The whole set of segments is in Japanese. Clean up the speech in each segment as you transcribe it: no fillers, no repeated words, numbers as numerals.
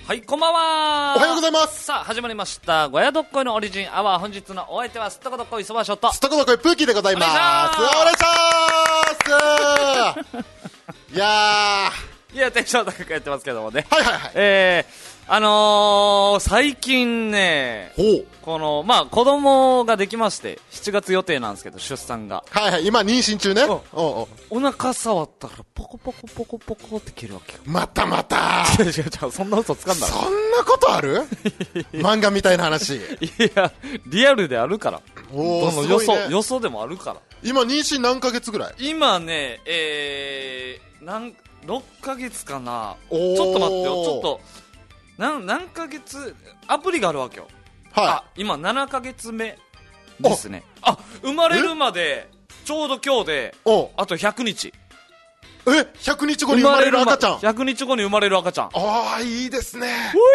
はい、こんばんは。 おはようございます。 さあ、始まりました。ごやどっこいのオリジンアワー。本日のお相手は、すっとこどっこいそばしょと。 すっとこどっこいプーキーでございます。お願いします。いやテンション高くやってますけどもね。 はいはいはい。 最近ね、 ほう。 子供ができまして、7月予定なんですけど、出産が。 はいはい、今妊娠中ね。 お腹触ったら、ポコポコポコポコって切るわけよ。 またまた。 違う、そんな嘘つかんだろ。 そんなことある漫画みたいな話。 いや、リアルであるから。 おー、すごいね。 予想でもあるから。 今妊娠何ヶ月ぐらい？ 今ね、6ヶ月かな。ちおー。 ょっと待ってよ、ちょっと。何ヶ月、アプリがあるわけよ。 はい。 今7ヶ月目ですね。生まれるまで、ちょうど今日で、あと100日。 100日後に生まれる赤ちゃん。 100日後に生まれる赤ちゃん。 ああ、いいですね。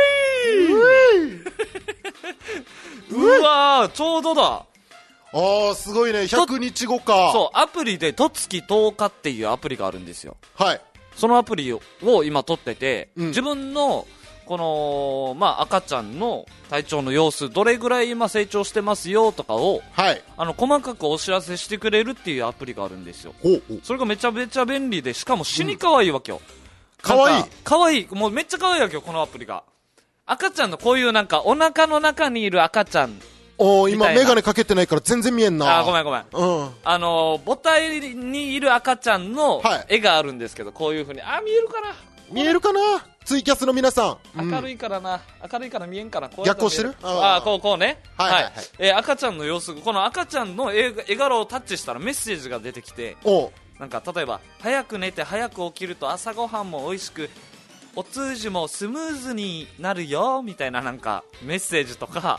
うわー、ちょうどだ。 ああ、すごいね。100日後か。 そう、アプリで、とつき10日っていうアプリがあるんですよ。 はい。 そのアプリを今撮ってて、自分の、赤ちゃんの体調の様子、どれぐらい今成長してますよとかを、 はい。 細かくお知らせしてくれるっていうアプリがあるんですよ。それがめちゃめちゃ便利で、しかも死に可愛いわけよ。 可愛い。 可愛い。もうめっちゃ可愛いわけよ、このアプリが。赤ちゃんのこういうお腹の中にいる赤ちゃん。 今メガネかけてないから全然見えんな。 ごめん。母体にいる赤ちゃんの絵があるんですけど、こういう風に、見えるかな？ 見えるかな？ツイキャスの皆さん。明るいから見えんかな。 逆行してる？ こうね。 はい。 赤ちゃんの様子、この赤ちゃんの絵柄をタッチしたらメッセージが出てきて、例えば、早く寝て早く起きると朝ごはんも美味しく、お通じもスムーズになるよ、みたいなメッセージとか、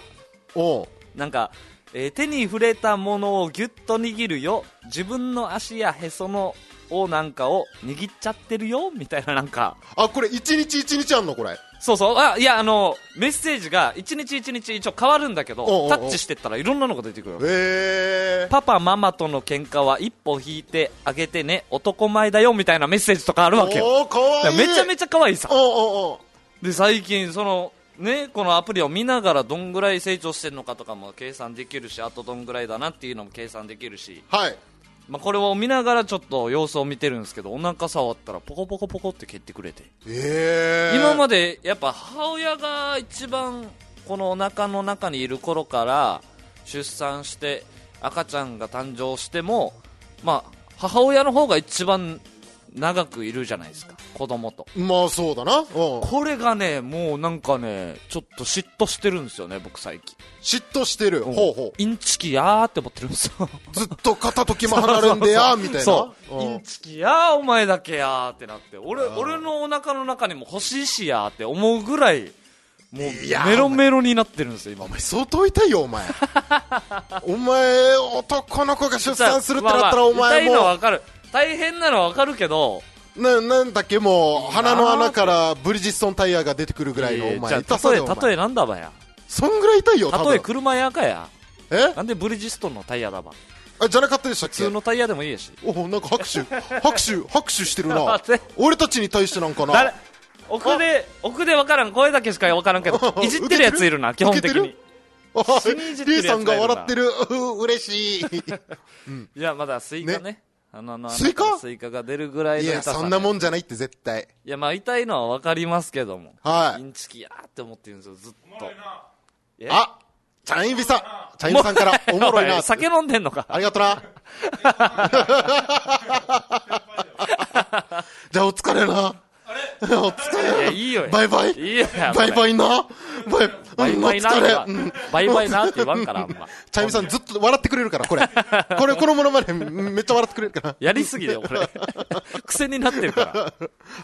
手に触れたものをギュッと握るよ、自分の足やへそのをを握っちゃってるよみたいなこれ一日一日あんのこれ？ そうメッセージが一日一日一応変わるんだけど、タッチしてったらいろんなのが出てくる。パパママとの喧嘩は一歩引いてあげてね、男前だよみたいなメッセージとかあるわけよ。 かわいい。 めちゃめちゃ可愛いさ。で最近このアプリを見ながらどんぐらい成長してるのかとかも計算できるし、あとどんぐらいだなっていうのも計算できるし、 はい。 これを見ながらちょっと様子を見てるんですけど、お腹触ったらポコポコポコって蹴ってくれて、今までやっぱ母親が一番このお腹の中にいる頃から出産して赤ちゃんが誕生しても、母親の方が一番長くいるじゃないですか、子供と。 まあそうだな。 これがね、もうちょっと嫉妬してるんですよね、僕最近。 嫉妬してる。 インチキやーって思ってるんですよ。 ずっと片時も離れんでやーみたいな。 インチキやー、お前だけやーってなって、俺のお腹の中にも欲しいしやーって思うぐらい、もうメロメロになってるんですよ今。 お前相当痛いよお前。お前男の子が出産するってなったらお前も痛いのは分かる、大変なのは分かるけど、 なんだっけ、もう鼻の穴からブリヂストンタイヤが出てくるぐらいのお前痛さよ。 例えなんだばや。 そんぐらい痛いよ。 例え車やかや。なんでブリヂストンのタイヤだば。 じゃなかったでしたっけ？ 普通のタイヤでもいいやし。 なんか拍手してるな。俺たちに対してなんかな。 奥で分からん、声だけしか分からんけど、いじってるやついるな、基本的に。 リーさんが笑ってる。嬉しい。 いや、まだスイカね。スイカが出るぐらいの痛さ。 いや、そんなもんじゃないって絶対。 いや、痛いのは分かりますけども。 はい。 インチキやーって思ってるんですよ、ずっと。 チャンイビさんからおもろいな。 酒飲んでんのか。 ありがとな。じゃあお疲れな。お疲れ。 いや、いいよ。 バイバイ。 いいよ。 バイバイな。バイバイな。 バイバイなって言わんから、あんま。 チャイミさんずっと笑ってくれるから、このものまでめっちゃ笑ってくれるから。 やりすぎだよ、これ。癖になってるから。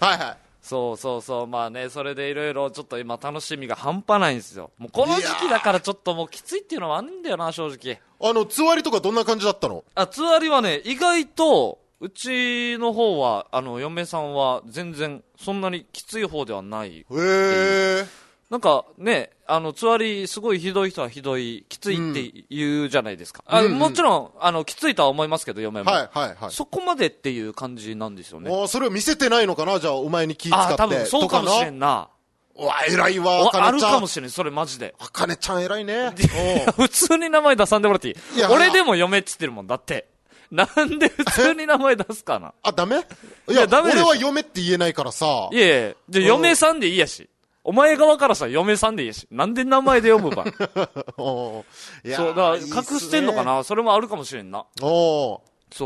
はいはい。 そう。それでいろいろちょっと今楽しみが半端ないんですよ。もうこの時期だからちょっともうきついっていうのはあるんだよな、正直。 つわりとかどんな感じだったの？ つわりはね、意外と、うちの方は、嫁さんは全然そんなにきつい方ではない。なんかね、つわりすごいひどい人はひどい、きついって言うじゃないですか。もちろん、きついとは思いますけど、嫁も。そこまでっていう感じなんですよね。 それを見せてないのかな、じゃあ、お前に気使って。 多分そうかもしれんな。 うわ、偉いわ、あかねちゃん。 あるかもしれん、それマジで。 あかねちゃん偉いね。 普通に名前出さんでもらっていい？俺でも嫁っつってるもん、だって。なんで普通に名前出すかな。 あ、ダメ？いや、ダメ。俺は嫁って言えないからさ。 いやいや、じゃあ嫁さんでいいやし。お前側からさ、嫁さんでいいやし。なんで名前で読むば。そう、だから隠してんのかな、それもあるかもしれんな。そう、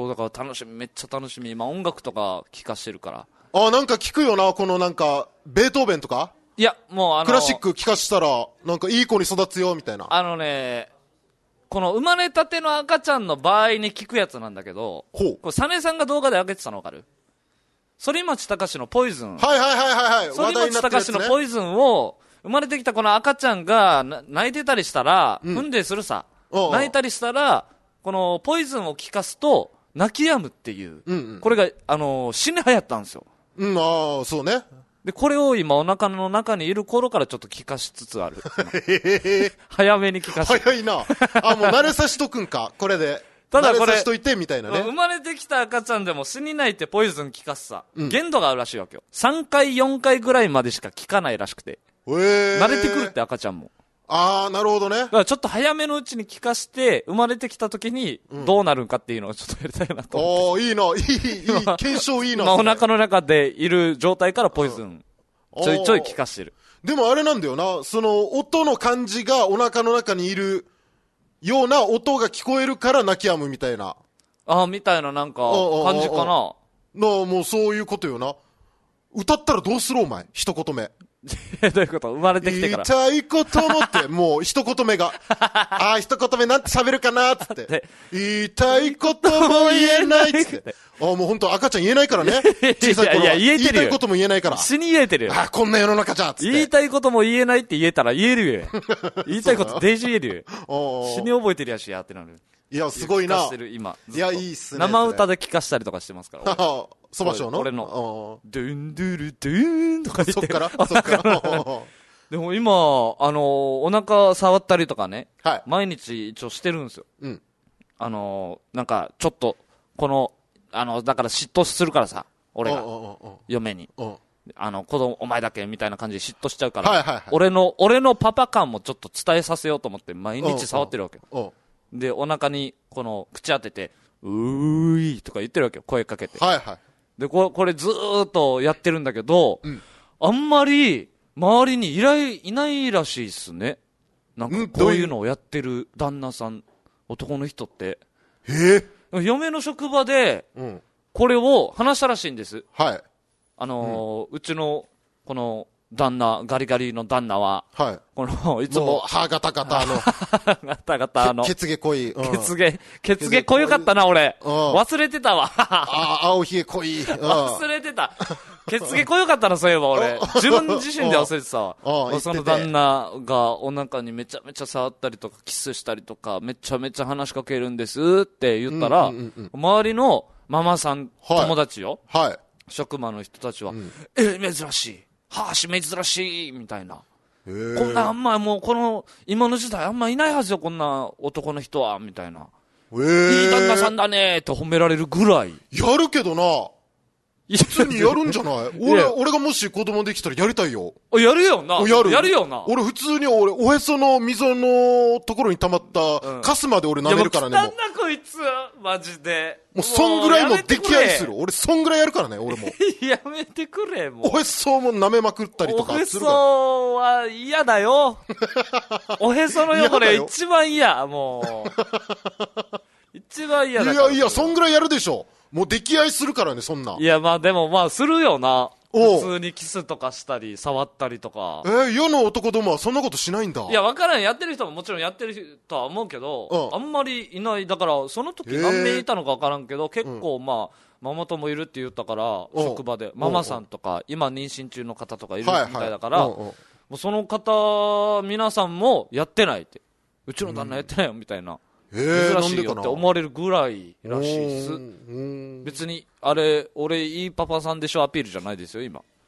だから楽しみ、めっちゃ楽しみ。今音楽とか聴かしてるから。 なんか聞くよな、このなんか、ベートーベンとか？ いや、もうクラシック聴かしたら、なんかいい子に育つよ、みたいな。 この生まれたての赤ちゃんの場合に聞くやつなんだけど、これサネさんが動画で上げてたの分かる？反町隆史のポイズン。 はいはいはいはいはい。 反町隆史のポイズンを、生まれてきたこの赤ちゃんが泣いてたりしたら、踏んでするさ。泣いたりしたら、このポイズンを効かすと、泣き止むっていう。これが、死に流行ったんですよ。 そうね。 で、これを今お腹の中にいる頃からちょっと聞かしつつある。早めに聞かし早いな。もう慣れさしとくんか、これで。ただこれ、慣れさしといてみたいなね。 生まれてきた赤ちゃんでも死にないってポイズン効かすさ。限度があるらしいわけよ。3回、4回ぐらいまでしか効かないらしくて。慣れてくるって赤ちゃんも。 なるほどね。 だからちょっと早めのうちに聞かして、生まれてきた時にどうなるんかっていうのをちょっとやりたいなと思って。 いいな、いい、検証いいな。 今お腹の中でいる状態からポイズン、ちょいちょい聞かしてる。 でもあれなんだよな、その音の感じがお腹の中にいるような音が聞こえるから泣き止むみたいな。 みたいななんか感じかな。 もうそういうことよな。歌ったらどうするお前、一言目。 どういうこと？生まれてきてから。 言いたいこともって、もう一言目が。一言目なんて喋るかなっつって。言いたいことも言えないっつって。もう本当赤ちゃん言えないからね。小さい頃は。言いたいことも言えないから。 死に言えてるよ。 こんな世の中じゃっつって。 言いたいことも言えないって言えたら言えるよ。言いたいことデイジ言えるよ。死に覚えてるやしやってなる。 いや、すごいな。 聞かせる今。 いや、いいっすね。 生歌で聞かしたりとかしてますから。 そばしょうの俺の。ドゥンドゥルドゥーンとか言って。 そっからでも今、お腹触ったりとかね。毎日一応してるんですよ。なんか、ちょっと、だから嫉妬するからさ。俺が。嫁に。子供、お前だけみたいな感じで嫉妬しちゃうから。俺のパパ感もちょっと伝えさせようと思って毎日触ってるわけ。で、お腹に、口当てて、うーいとか言ってるわけよ。声かけて。で、これずーっとやってるんだけど、あんまり、周りにいないらしいっすね。なんか、こういうのをやってる旦那さん、男の人って。嫁の職場で、これを話したらしいんです。うちの、この、旦那、ガリガリの旦那は、いつも、 歯ガタガタガタガタ血毛濃い。 血毛濃ゆかったな、俺。忘れてたわ。 青ひげ濃い。 忘れてた。血毛濃ゆかったな、そういえば俺。自分自身で忘れてたわ。その旦那がお腹にめちゃめちゃ触ったりとか、キスしたりとか、めちゃめちゃ話しかけるんですって言ったら、周りのママさん、友達よ。職場の人たちは、珍しい。珍しいみたいな。こんなあんまもう今の時代あんまいないはずよ、こんな男の人は、みたいな。いい旦那さんだねーって褒められるぐらい。 やるけどな。普通にやるんじゃない俺がもし子供できたらやりたいよ。 やるよな。やるよな。 俺普通におへその溝のところに溜まったカスまで俺舐めるからね。 なんだこいつ、マジで。 もうそんぐらいの出来合いする。俺そんぐらいやるからね、俺も。 やめてくれ、もう。 おへそも舐めまくったりとかするから。 おへそは嫌だよ。おへその汚れ一番嫌、もう。一番嫌だから。 いや、そんぐらいやるでしょ。もう溺愛するからね、そんな。 いや、でもするよな。普通にキスとかしたり、触ったりとか。 世の男どもはそんなことしないんだ。 いや、わからん。やってる人ももちろんやってるとは思うけど、あんまりいない。だから、その時何名いたのかわからんけど、結構ママ友いるって言ったから、職場で。ママさんとか、今妊娠中の方とかいるみたいだから、もうその方、皆さんもやってないって。うちの旦那やってないよ、みたいな。珍しいよって思われるぐらいらしいです。別に、俺いいパパさんでしょアピールじゃないですよ、今。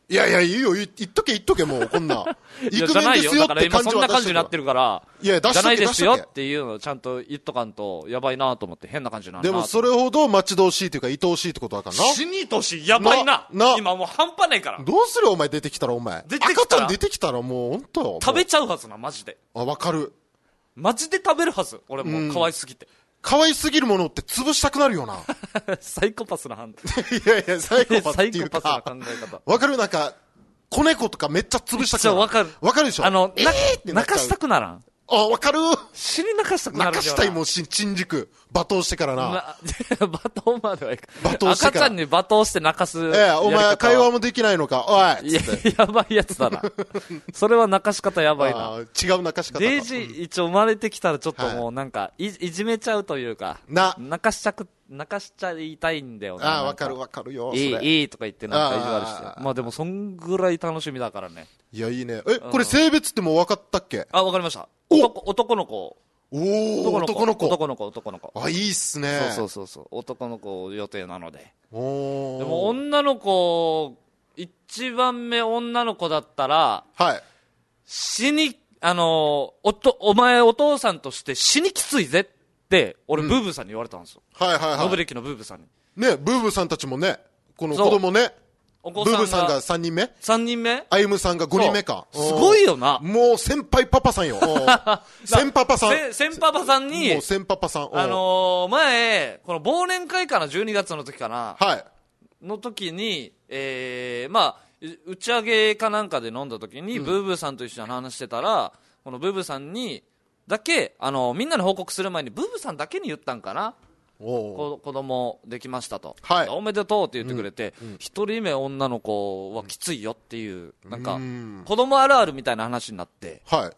いやいや、いいよ、言っとけ、もう、こんな。 いや、じゃないよ。だから今そんな感じになってる。 るから、 いや、出しとけ、 じゃないですよっていうのをちゃんと言っとかんと、やばいなと思って変な感じになるな。 でもそれほど待ち遠しいというか、愛おしいってことだからな。 死にとし、やばいな。今もう半端ないから。 どうするお前出てきたら、お前。赤ちゃん出てきたらもう、ほんとよ。 食べちゃうはずな、マジで。 あ、わかる。 マジで食べるはず。俺もう可愛すぎて。 可愛すぎるものって潰したくなるよな。 サイコパスな判断。 いやいや、サイコパスっていうか。 サイコパスな考え方。 わかる？なんか、子猫とかめっちゃ潰したくなる。 わかる。 わかるでしょ？ 泣かしたくならん。 あ、わかる？ 死に泣かしたくなる。 泣かしたいもん、陳軸。罵倒してからな。 罵倒まではいか罵倒してから。 赤ちゃんに罵倒して泣かす。 お前会話もできないのか。おい。 やばいやつだな。それは泣かし方やばいな。 違う泣かし方。 デイジー一応生まれてきたらちょっともうなんか、いじめちゃうというか。泣かしちゃいたいんだよな。 わかるよ。 いいとか言ってなんか意地悪して。まあでもそんぐらい楽しみだからね。 いや、いいね。これ性別ってもう分かったっけ？ あ、分かりました。男の子。 男の子。 あ、いいっすね。 そう。男の子予定なので。でも女の子、一番目女の子だったら、 はい。 お前お父さんとして死にきついぜって、俺ブーブーさんに言われたんですよ。 はい。 ノブレキのブーブーさんに。 ね、ブーブーさんたちもね、この子供ね。ブーブーさんが3人目 ?3 人目歩夢さんが5人目か。 すごいよな。 もう先輩パパさんよ。先パパさん。 先パパさんに、 もう先パパさん。 前、この忘年会かな、12月の時かな。 はい。 の時に、まあ、打ち上げかなんかで飲んだ時に、ブーブーさんと一緒に話してたら、このブーブーさんに、だけ、みんなに報告する前に、ブーブーさんだけに言ったんかな。子供できましたと、 はい、 おめでとうって言ってくれて、一人目女の子はきついよっていう、なんか子供あるあるみたいな話になって、 はい、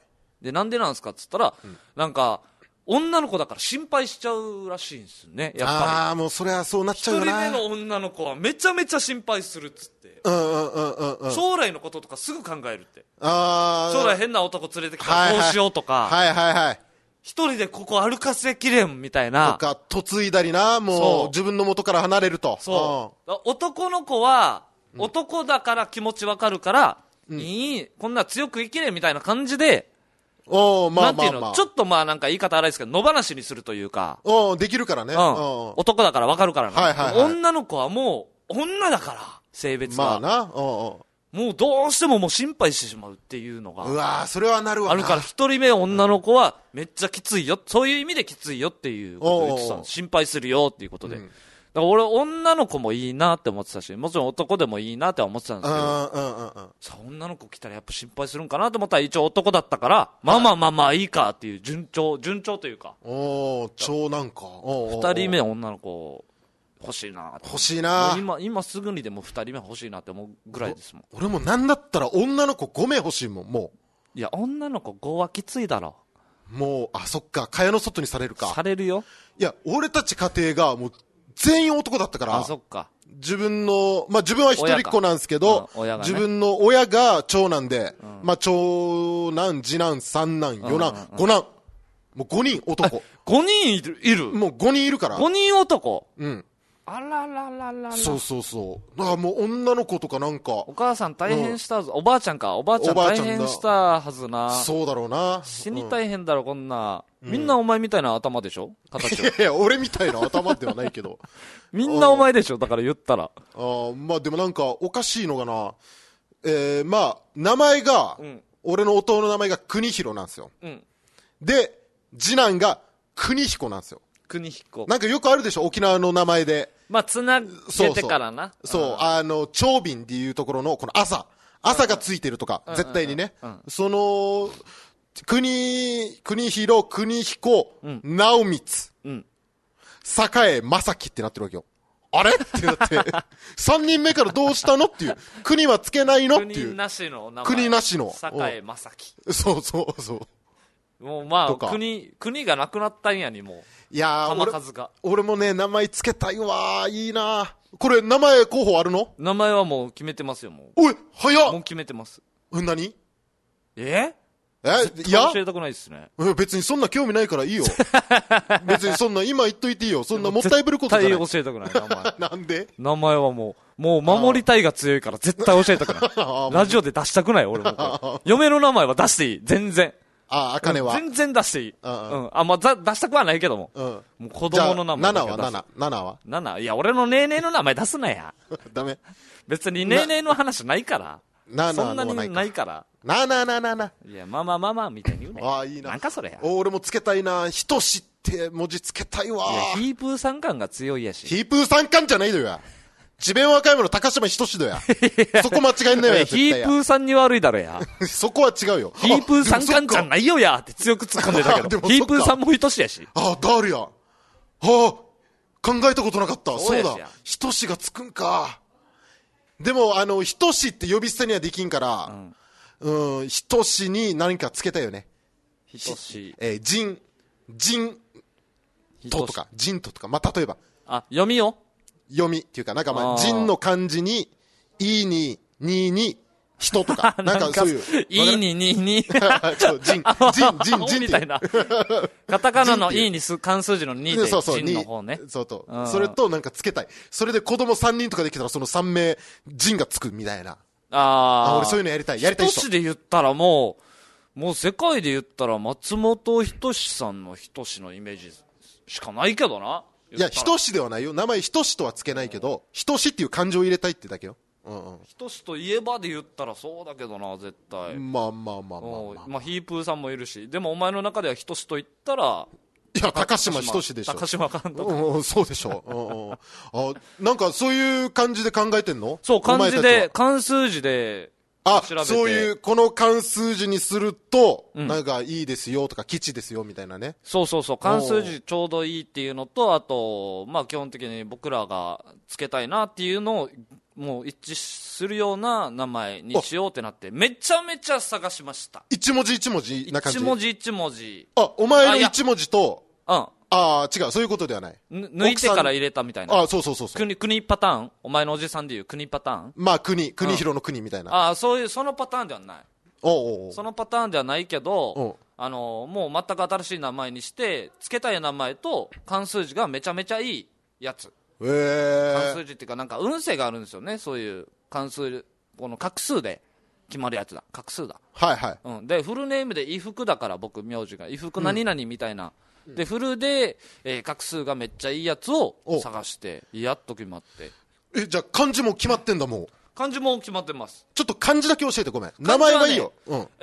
でなんでなんですかっつったら、なんか女の子だから心配しちゃうらしいんですよね、やっぱり。 ああ、もうそれはそうなっちゃうよな。 一人目の女の子はめちゃめちゃ心配するっつって、将来のこととかすぐ考えるって。将来変な男連れてきたらどうしようとか、一人でここ歩かせきれんみたいな。 とか、嫁いだりな、もう自分の元から離れると。 そう。男の子は、男だから気持ちわかるから、こんな強く生きれんみたいな感じで、なんていうの、ちょっとまあなんか言い方荒いですけど、野放しにするというか。 できるからね。 男だからわかるからね。女の子はもう、女だから、性別は。 まあな。 もうどうしてももう心配してしまうっていうのが。 うわそれはなるわな。 あるから一人目女の子はめっちゃきついよ。そういう意味できついよっていうことを言ってたの。心配するよっていうことで。だから俺女の子もいいなって思ってたし、もちろん男でもいいなって思ってたんですけど、さあ女の子来たらやっぱ心配するんかなと思ったら一応男だったから、まあいいかっていう順調というか。 長男か。 二人目女の子、欲しいな。 欲しいな。 今すぐにでも2人目欲しいなって思うぐらいですもん。 俺もなんだったら女の子5名欲しいもん、もう。いや、女の子5はきついだろ。 もう、そっか、蚊帳の外にされるか。 されるよ。 いや、俺たち家庭がもう全員男だったから。 そっか。 自分は一人っ子なんですけど、自分の親が長男で、長男、次男、三男、四男、五男。もう5人男。 5人いるもう5人いるから。 5人男。 あららららら。そう。だからもう女の子とかなんか。 お母さん大変したはず。おばあちゃんか。おばあちゃん大変したはずな。 そうだろうな。 死に大変だろ、こんな。みんなお前みたいな頭でしょ形は。 いや、俺みたいな頭ではないけど。 みんなお前でしょだから言ったら。 まあでもなんかおかしいのがな。名前が、俺の弟の名前が国広なんですよ。で、次男が国彦なんですよ。 国彦。 なんかよくあるでしょ沖縄の名前で。 まあ、つなげてからな。 そう、長瓶っていうところの、この朝がついてるとか、絶対にね。その、国広、国彦、直光、栄正樹ってなってるわけよ。あれってなって、3人目からどうしたのっていう。国はつけないのっていう。 国なしの名前。 国なしの。 栄正樹。 そう。 もうまあ、国がなくなったんやに、もう。 いやー、 俺もね、名前つけたいわー。いいなこれ、名前候補あるの？ 名前はもう決めてますよ、もう。 おい、早っ！ もう決めてます。 何？ いや教えたくないっすね。 別にそんな興味ないからいいよ。別にそんな、今言っといていいよ。そんなもったいぶることじゃない。 絶対教えたくない、名前。 なんで？ 名前はももう守りたいが強いから絶対教えたくない。ラジオで出したくない、俺もこれ。嫁の名前は出していい。全然。 あ、あかねは。 全然出していい。うん。あ、まあ、出したくはないけども。うん。もう子供の名前。 7は7は ?7。いや、俺のネーネーの名前出すなや。 ダメ。 別にネーネーの話ないから。そんなにないから。 な。 いや、まあ、みたいに言うね。 ああ、いいな。 なんかそれや。 俺もつけたいな。ひとしって文字つけたいわ。 いや、ヒープーさん感が強いやし。 ヒープーさん感じゃないのよ。智弁和歌山の高島ひとしだよ。そこ間違いんないよ。 ヒープーさんに悪いだろや。 そこは違うよ。 ヒープーさん感じゃないよやって強く突っ込んでたけど。ヒープーさんもひとしやし。 あ、ダールや。はあ、考えたことなかった。そうだ。ひとしがつくんか。でも、ひとしって呼び捨てにはできんから、ひとしに何かつけたよね。 ひとし。 ジンとか、ジンとか。まあ、例えば。 あ、読みっていうか、なんかまあ、ジンの漢字に、いいに、にに、人とか。なんかそういう。 いいに、にに。 ジンみたいな。カタカナのいいに漢数字の2で、ジンの方ね。 そうと。それとなんかつけたい。それで子供3人とかできたらその3名、ジンがつくみたいな。俺そういうのやりたい。人。 ひとしで言ったらもう世界で言ったら松本人志さんの人志のイメージしかないけどな。 いや、ひとしではないよ。名前ひとしとはつけないけど、ひとしっていう漢字を入れたいってだけよ。 ひとしといえばで言ったらそうだけどな、絶対。 まあ。 ヒープーさんもいるし。でもお前の中ではひとしと言ったら、 いや、高島ひとしでしょ。 高島監督。 そうでしょ。なんかそういう感じで考えてんの？ そう、漢字で、漢数字で、 そういう、この漢数字にすると、なんかいいですよとか、吉ですよみたいなね。 そう。漢数字ちょうどいいっていうのと、あと、まあ基本的に僕らがつけたいなっていうのを、もう一致するような名前にしようってなって、めちゃめちゃ探しました。 一文字一文字な感じ？ 一文字。 お前の一文字と、違う、そういうことではない。 抜いてから入れたみたいな。 そう。 国パターン？お前のおじさんで言う国パターン？ まあ、国広の国みたいな。 そういう、そのパターンではない。そのパターンではないけど、もう全く新しい名前にして、付けたい名前と漢数字がめちゃめちゃいいやつ。漢数字っていうか、なんか運勢があるんですよね。そういう漢数、この画数で決まるやつだ。画数だ。 はい。 で、フルネームで伊福だから僕、名字が。伊福何々みたいな。で、フルで、画数がめっちゃいいやつを探して、やっと決まって。 じゃあ漢字も決まってんだもん。 漢字も決まってます。 ちょっと漢字だけ教えてごめん。名前はいいよ。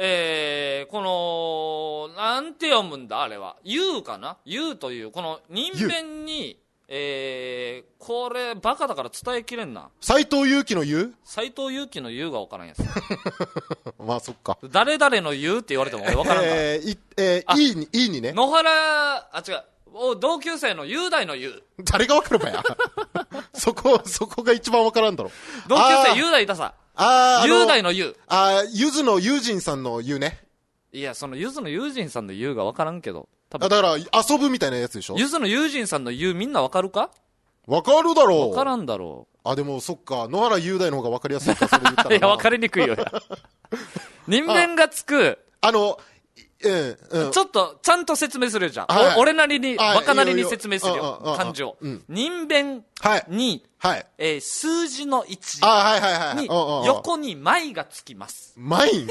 この、なんて読むんだあれは。ゆうかな？ゆうという、この人弁に、これ、バカだから伝えきれんな。 斎藤佑樹のゆう？ 斎藤佑樹のゆうがわからんやつ。 まあ、そっか。 誰々のゆうって言われても俺わからんから。 いいにね。 野原、違う。同級生の雄大のゆう。 誰がわかるかや。そこが一番わからんだろ。 同級生雄大いたさ。雄大のゆう。 ゆずの友人さんのゆうね。 いや、そのゆずの友人さんのゆうがわからんけど。 だから遊ぶみたいなやつでしょ。 ゆずの友人さんのゆうみんなわかるか？ わかるだろう。 わからんだろう。でもそっか、野原雄大の方がわかりやすいか、それ言ったら。 いや、わかりにくいよ。人弁がつく。ちょっと、ちゃんと説明するじゃん。俺なりに、バカなりに説明するよ。漢字を。人弁に、数字の1に、横に枚がつきます。 マイ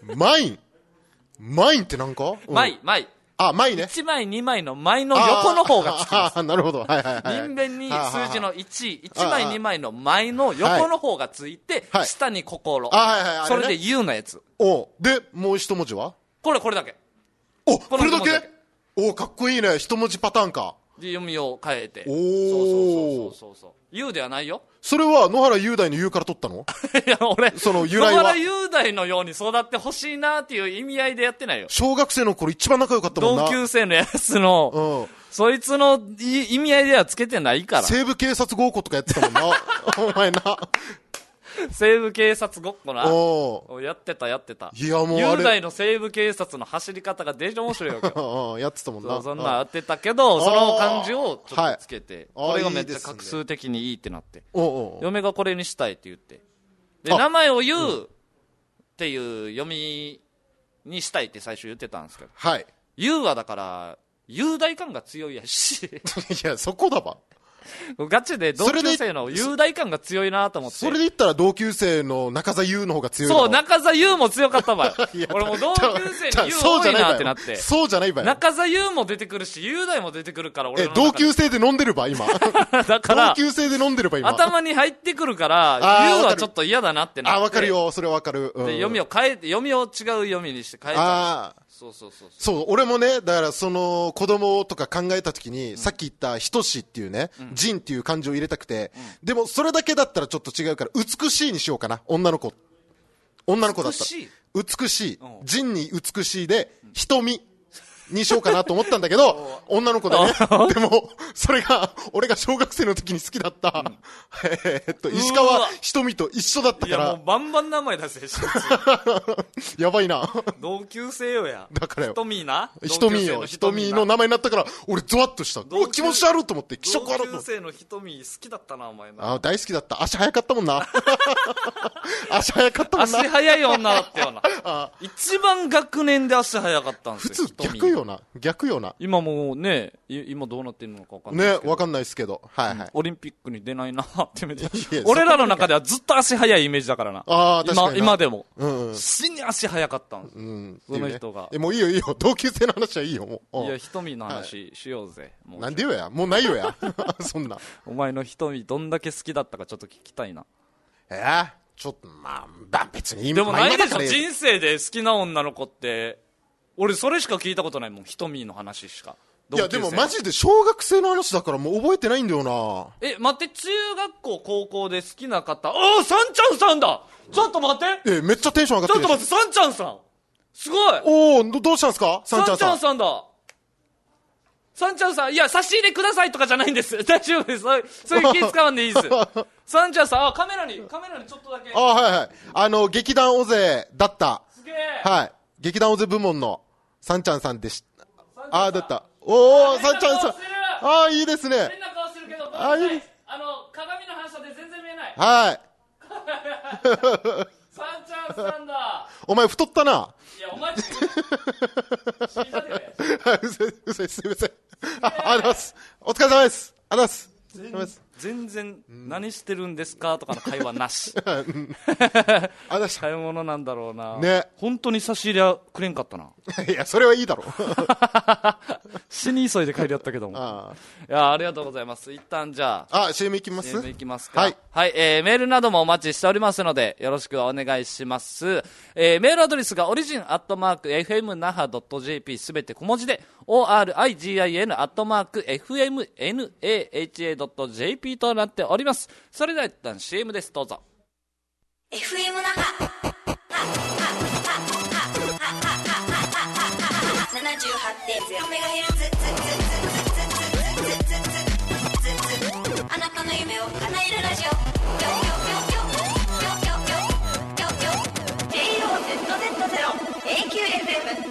ンってなんか？ 枚。 枚ね。 1枚2枚の枚の横の方がつきます。 なるほど。 人弁に数字の1枚2枚の枚の横の方がついて、下に心。それで言うなやつ。 で、もう一文字は？これだけ。 これだけ？かっこいいね。一文字パターンか。 で、読みを変えて。そう。言うではないよ。 それは野原雄大の言うから取ったの？ いや、俺、 その由来は。 野原雄大のように育ってほしいなっていう意味合いでやってないよ。 小学生の頃一番仲良かったもんな。 同級生のやつの、そいつの意味合いではつけてないから。 西部警察ごっことかやってたもんな。お前な。 西部警察ごっこな。やってた。 いや、もう雄大の西部警察の走り方がデージ面白いよ。 やってたもんな。 そんなやってたけど、その漢字をちょっとつけて、これがめっちゃ画数的にいいってなって。嫁がこれにしたいって言って。で、名前を言うっていう読みにしたいって最初言ってたんですけど。 はい。 言うはだから、雄大感が強いやし。 いや、そこだば。 ガチで同級生の雄大感が強いなと思って。 それで言ったら同級生の中澤優の方が強い。 そう、中澤優も強かったわよ。俺も同級生に優多いなってなって。 そうじゃないばよ。 中澤優も出てくるし、雄大も出てくるから、俺の中で。 同級生で飲んでるば、今。 だから、 同級生で飲んでるば、今。 頭に入ってくるから、優はちょっと嫌だなってなって。 わかるよ、それわかる。 で、読みを違う読みにして変えた。そう、俺もね、だからその子供とか考えたときに、さっき言ったひとしっていうね、仁っていう漢字を入れたくて、でもそれだけだったらちょっと違うから、美しいにしようかな、女の子だったら。美しい。仁に美しいで、瞳。にしようかなと思ったんだけど、女の子でね。でも、それが、俺が小学生の時に好きだった、石川ひとみと一緒だったから。いや、もうバンバン名前出せ、 やばいな。 同級生よや。 だからよ。 ひとみな。 ひとみよ。ひとみの名前になったから、俺ゾワッとした。うわ、気持ち悪いと思って、気色悪いと思って。 同級生のひとみ好きだったな、お前な。 大好きだった。足早かったもんな。足早かったもんな。 足早い女だったよな。一番学年で足早かったんですよ。 普通逆よな。 今もうね、今どうなってるのか分かんないですけど。 ね、分かんないですけど。はいはい。 オリンピックに出ないなってめっちゃ。俺らの中ではずっと足早いイメージだからな。 確かに。 今でも。 死に足早かったんです。その人が。 もういいよいいよ。同級生の話はいいよ、もう。 いや、ひとみの話しようぜ。 なんでよや。もうないよや。そんな。 お前のひとみどんだけ好きだったかちょっと聞きたいな。 ちょっと、まあ、別に。 でもないでしょ、人生で好きな女の子って。俺それしか聞いたことないもん、ひとみの話しか。 いやでもマジで小学生の話だからもう覚えてないんだよな。 待って、中学校高校で好きな方、さんちゃんさんだ。ちょっと待って。 めっちゃテンション上がってる。 ちょっと待って、さんちゃんさんすごい。 どうしたんですか、 さんちゃんさん。さんちゃんさんだ。さんちゃんさん、いや、差し入れくださいとかじゃないんです。大丈夫です。そういう気使わんでいいです。さんちゃんさん、カメラにちょっとだけ。 はいはい。劇団オゼだった。 すげえ。 はい。劇団オゼ部門のさんちゃんさんでした。だった。さんちゃんさん。いいですね。 変な顔してるけど、 いいです。 鏡の反射で全然見えない。 はい。 さんちゃんさんだ。 お前太ったな。 いや、お前死んだでよ。 すいません。ありがとうございます。お疲れ様です。ありがとうございます。 全然何してるんですかとかの会話なし。買い物なんだろうな。 ね。 本当に差し入れはくれんかったな。 いや、それはいいだろ。 死に急いで帰りやったけども。いや、ありがとうございます。一旦じゃあ。 CM いきます？ CM いきますか。はい。メールなどもお待ちしておりますので、よろしくお願いします。メールアドレスがorigin@fmnaha.jp すべて小文字で、origin@fmnaha.jpとなっております。それでは一旦 CM です。どうぞ。 FM 那覇 78.0MHz あなたの夢を叶えるラジオ JOZZ0AQFM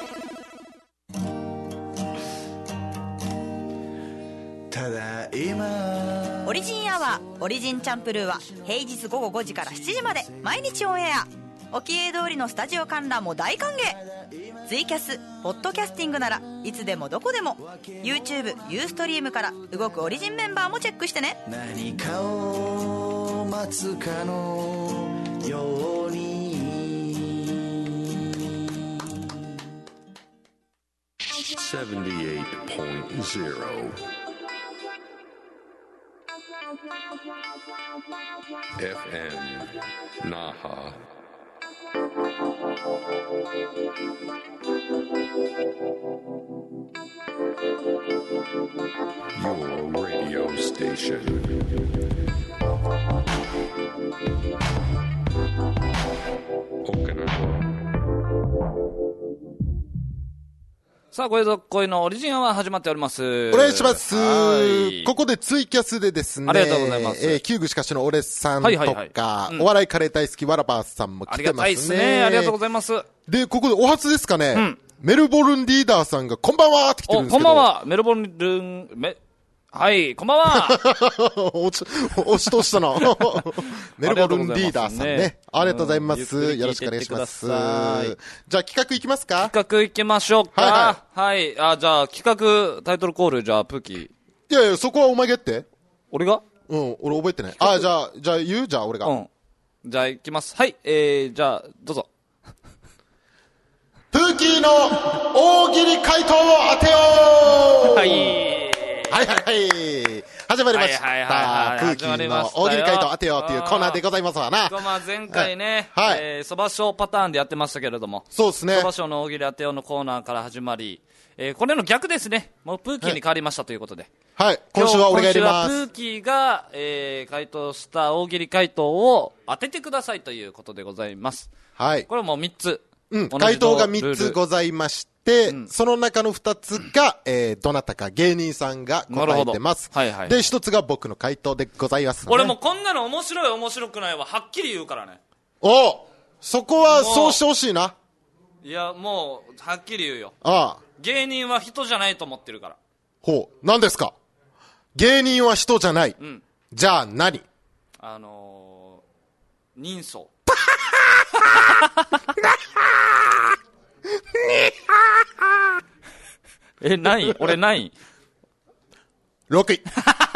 ただいまオリジンアワーオリジンチャンプルーは平日午後5時から7時まで毎日オンエア。おきえ通りのスタジオ観覧も大歓迎。ツイキャスポッドキャスティングならいつでもどこでも YouTube、ユーストリームから動くオリジンメンバーもチェックしてね。 何かを待つかのように 78.0 FM Naha. Your radio station. Okinawa. さあ、これぞ恋のオリジンは始まっております。 お願いします。ここでツイキャスでですね。 ありがとうございます。 キューグしかしの俺さんとか、お笑いカレー大好きわらばーさんも来てますね。ありがたいですね。 ありがとうございます。 で、ここでお初ですかね。メルボルンリーダーさんがこんばんはって来てるんですけど。 こんばんは。メルボルン、はい、こんばんは。 押し通したな。メルボルンリーダーさんね。ありがとうございます。よろしくお願いします。じゃあ企画いきますか？ 企画いきましょうか。はい。じゃあ企画、タイトルコール、じゃあ、プーキー。 いやいや、そこはお前がやって。 俺が俺覚えてない。あ、じゃあ言う？じゃあ俺が。 じゃあ行きます。はい、じゃあ、どうぞ。 プーキーの大喜利回答を当てよう。 はい。 始まりました。プーキーの大喜利回答当てようっていうコーナーでございますわな。 前回ね、そば賞パターンでやってましたけれども。 そうですね。 そば賞の大喜利当てようのコーナーから始まり、これの逆ですね。もうプーキーに変わりましたということで。 はい。今週は俺がやります。 今週はプーキーが、回答した大喜利回答を当ててくださいということでございます。 はい。 これも3つ。 回答が3つございまして、その中の2つが、どなたか芸人さんが答えてます。で、1つが僕の回答でございます、ね。 俺もこんなの面白い面白くないははっきり言うからね。 そこはそうしてほしいな。 いや、もう、はっきり言うよ。芸人は人じゃないと思ってるから。 何ですか？芸人は人じゃない。じゃあ何？ 人相。何？俺何 ？6位。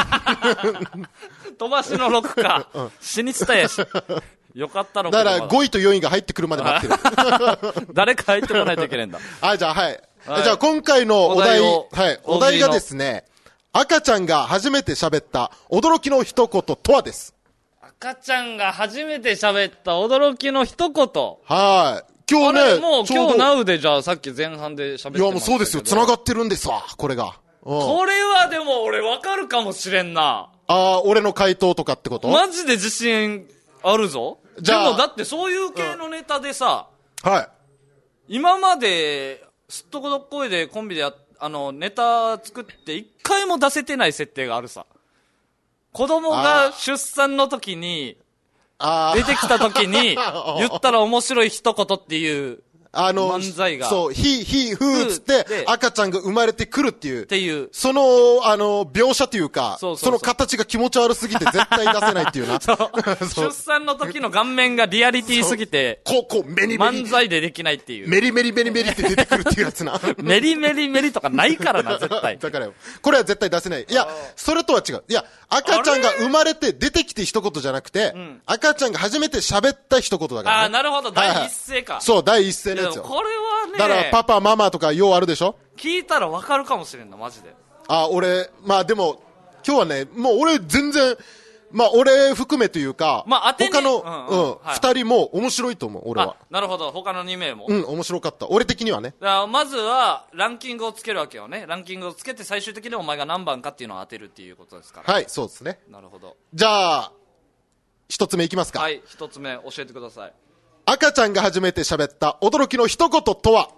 飛ばしの6か。死につたやし。よかったのか。 だから5位と4位が入ってくるまで待ってる。 誰か入ってこないといけないんだ。 じゃあじゃあ今回のお題がですね、赤ちゃんが初めて喋った驚きの一言とはです。 赤ちゃんが初めて喋った驚きの一言。 今日ね、 もう今日ナウでじゃあさっき前半で喋ってましたけど。いやもうそうですよ。繋がってるんですわ、これが。 これはでも俺わかるかもしれんな。 俺の回答とかってこと？ マジで自信あるぞ。でもだってそういう系のネタでさ、今まですっとこどっこいでコンビでネタ作って一回も出せてない設定があるさ。子供が出産の時に、出てきた時に、言ったら面白い一言っていう、漫才が。 そう、ふーつって、赤ちゃんが生まれてくるっていう。 っていう。 その、描写というか、その形が気持ち悪すぎて絶対出せないっていうな。 出産の時の顔面がリアリティすぎて、 メリメリ。 漫才でできないっていう。 メリメリメリメリって出てくるっていうやつな。 メリメリメリとかないからな、絶対。 だからよ。これは絶対出せない。いや、それとは違う。いや、赤ちゃんが生まれて出てきて一言じゃなくて、赤ちゃんが初めて喋った一言だから、ね。 なるほど。第一声か。 そう、第一声のやつよ。 これはね。 だからパパ、ママとかようあるでしょ？ 聞いたらわかるかもしれんな、マジで。 俺、でも、今日はね、もう俺全然、俺含めというか、他の、二人も面白いと思う、俺は。 なるほど、他の2名も。 面白かった。俺的にはね。 まずは、ランキングをつけるわけよね。ランキングをつけて最終的にお前が何番かっていうのを当てるっていうことですから。 はい、そうですね。 なるほど。 じゃあ、一つ目いきますか。 はい、一つ目教えてください。 赤ちゃんが初めて喋った驚きの一言とは、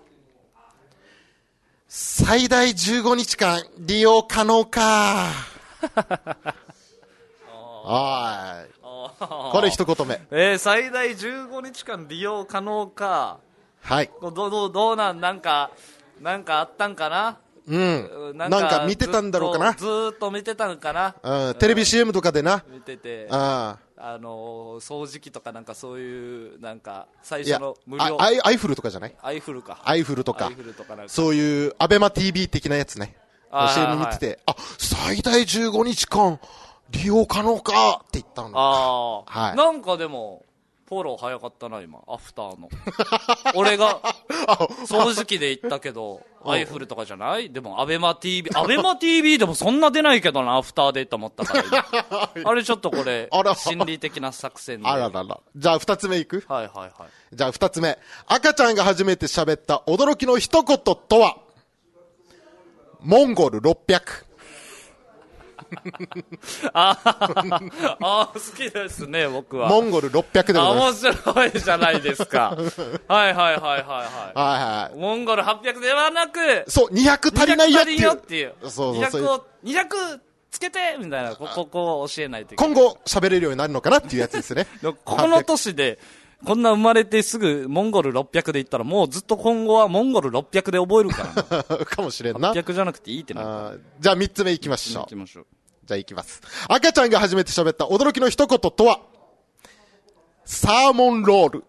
最大15日間利用可能か。これ一言目。 最大15日間利用可能か。 はい。 どうなんかあったんかな。 なんか見てたんだろうかな。 ずーっと見てたんかな。 テレビ CM とかでな。 見てて。掃除機とかなんかそういう、なんか、最初の無料。 アイフルとかじゃない？ アイフルか。 アイフルとか。そういう、アベマ TV 的なやつね。CM 見てて、最大15日間利用可能かって言ったんだ。 なんかでも、フォロー早かったな、今。アフターの。俺が、掃除機で言ったけど、アイフルとかじゃない？でも、アベマ TV でもそんな出ないけどな、アフターでと思ったから。あれちょっとこれ、心理的な作戦で。 じゃあ、二つ目いく？ はい。 じゃあ、二つ目。赤ちゃんが初めて喋った驚きの一言とは、モンゴル600。 好きですね、僕は。 モンゴル600でございます。 面白いじゃないですか。はい。モンゴル800ではなく、 そう、200足りないよっていう。 200つけてみたいな、ここを教えないといけない。 今後喋れるようになるのかなっていうやつですね。 この年で、こんな生まれてすぐモンゴル600で言ったらもうずっと今後はモンゴル600で覚えるからな。 かもしれんな。 800じゃなくていいってなる。 じゃあ3つ目いきましょう。じゃあいきます。赤ちゃんが初めて喋った驚きの一言とは、サーモンロール。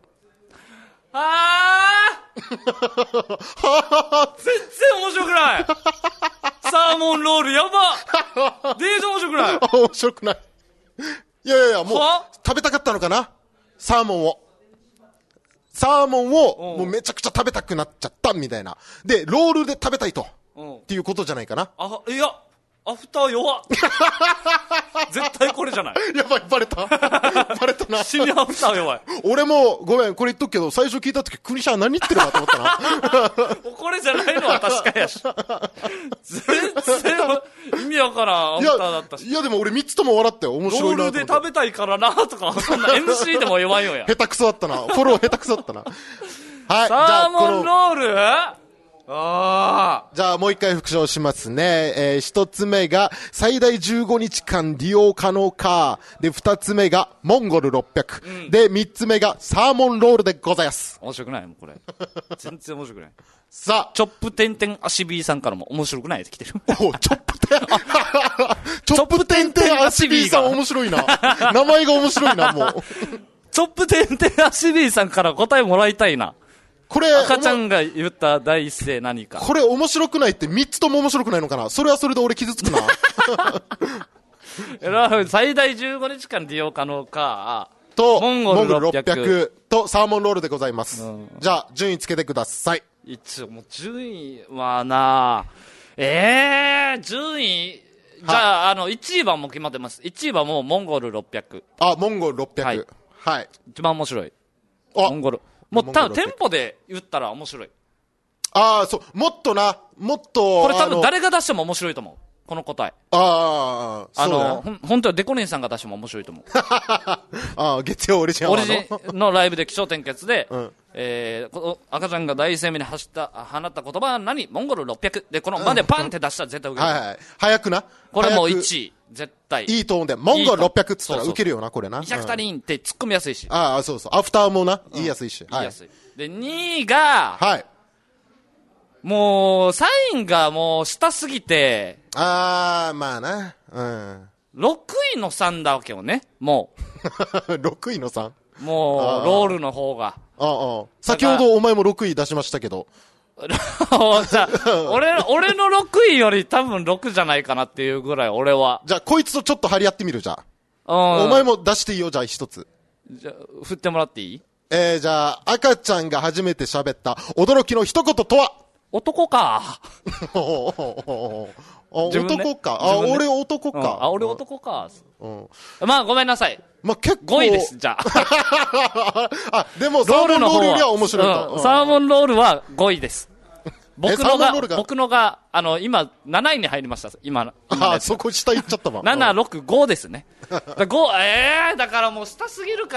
全然面白くない。ササーモンロールやばデージ面白くない？ 面白くない。いやいやいや、もう、食べたかったのかなサーモンを。サーモンを、もうめちゃくちゃ食べたくなっちゃったみたいな。で、ロールで食べたいと。っていうことじゃないかな。 いや、アフター弱っ。絶対これじゃない。 やばい、バレた。バレたな。 死にアフター弱い。 俺も、ごめん、これ言っとくけど、最初聞いたとき、クニシャー何言ってるなと思ったな。 これじゃないのは確かやし。全然、意味わからん、アフターだったし。 いや、でも俺3つとも笑って面白いなと思って。 ロールで食べたいからな、とか、そんな MC でも弱いよや。 下手くそだったな。フォロー下手くそだったな。はい。 サーモンロールじゃあもう一回復唱しますね。一つ目が最大15日間利用可能か。で、二つ目がモンゴル600。で、三つ目がサーモンロールでございます。 面白くないもうこれ。全然面白くない。 さあ。 チョップてんてん足 B さんからも面白くないって来てる。 チョップてん、チョップてんてん足 B さん面白いな。名前が面白いな、もう。 チョップてんてん足 B さんから答えもらいたいな。 これ、 赤ちゃんが言った第一声何か。 これ面白くないって3つとも面白くないのかな。それはそれで俺傷つくな。 最大15日間利用可能か。 と、 モンゴル600 とサーモンロールでございます。じゃあ、順位つけてください。 一応、もう順位はな順位、じゃあ、1位はもう決まってます。1位はもうモンゴル600。 モンゴル600。はい。 一番面白い。モンゴル。もう多分テンポで言ったら面白い。 そう、もっと、 これ多分誰が出しても面白いと思う。この答え。 本当はデコリンさんが出しても面白いと思う。月曜オリジナルのライブで起承転結で、この赤ちゃんが第一声目に放った言葉は何？モンゴル600。で、このまでパンって出したら絶対受ける。 はいはい。早くな。 これもう1位。絶対。 いいトーンで、モンゴル600って言ったら受けるよな、これな。 200足りんって突っ込みやすいし。 そうそう。アフターもな、言いやすいし。 言いやすい。で、2位が、 はい。 もう、サインがもう下すぎて、 まあな。 6位の3だわけよね、もう。6位の 3？ もう、ロールの方が。 先ほどお前も6位出しましたけど。 じゃ俺の6位より多分6じゃないかなっていうぐらい、俺は。 じゃあ、こいつとちょっと張り合ってみる、じゃあ。お前も出していいよ、じゃあ一つ。 じゃあ、振ってもらっていい？ じゃあ、赤ちゃんが初めて喋った驚きの一言とは？ 男か。 男か。俺男か。 俺男か。まあ、ごめんなさい。 結構。 5位です、じゃあ。でも、サーモンロールよりは面白いと。 サーモンロールは5位です。僕のが、今、7位に入りました、今。 そこ下行っちゃったわ。 7、6、5ですね。5、だからもう下すぎるから、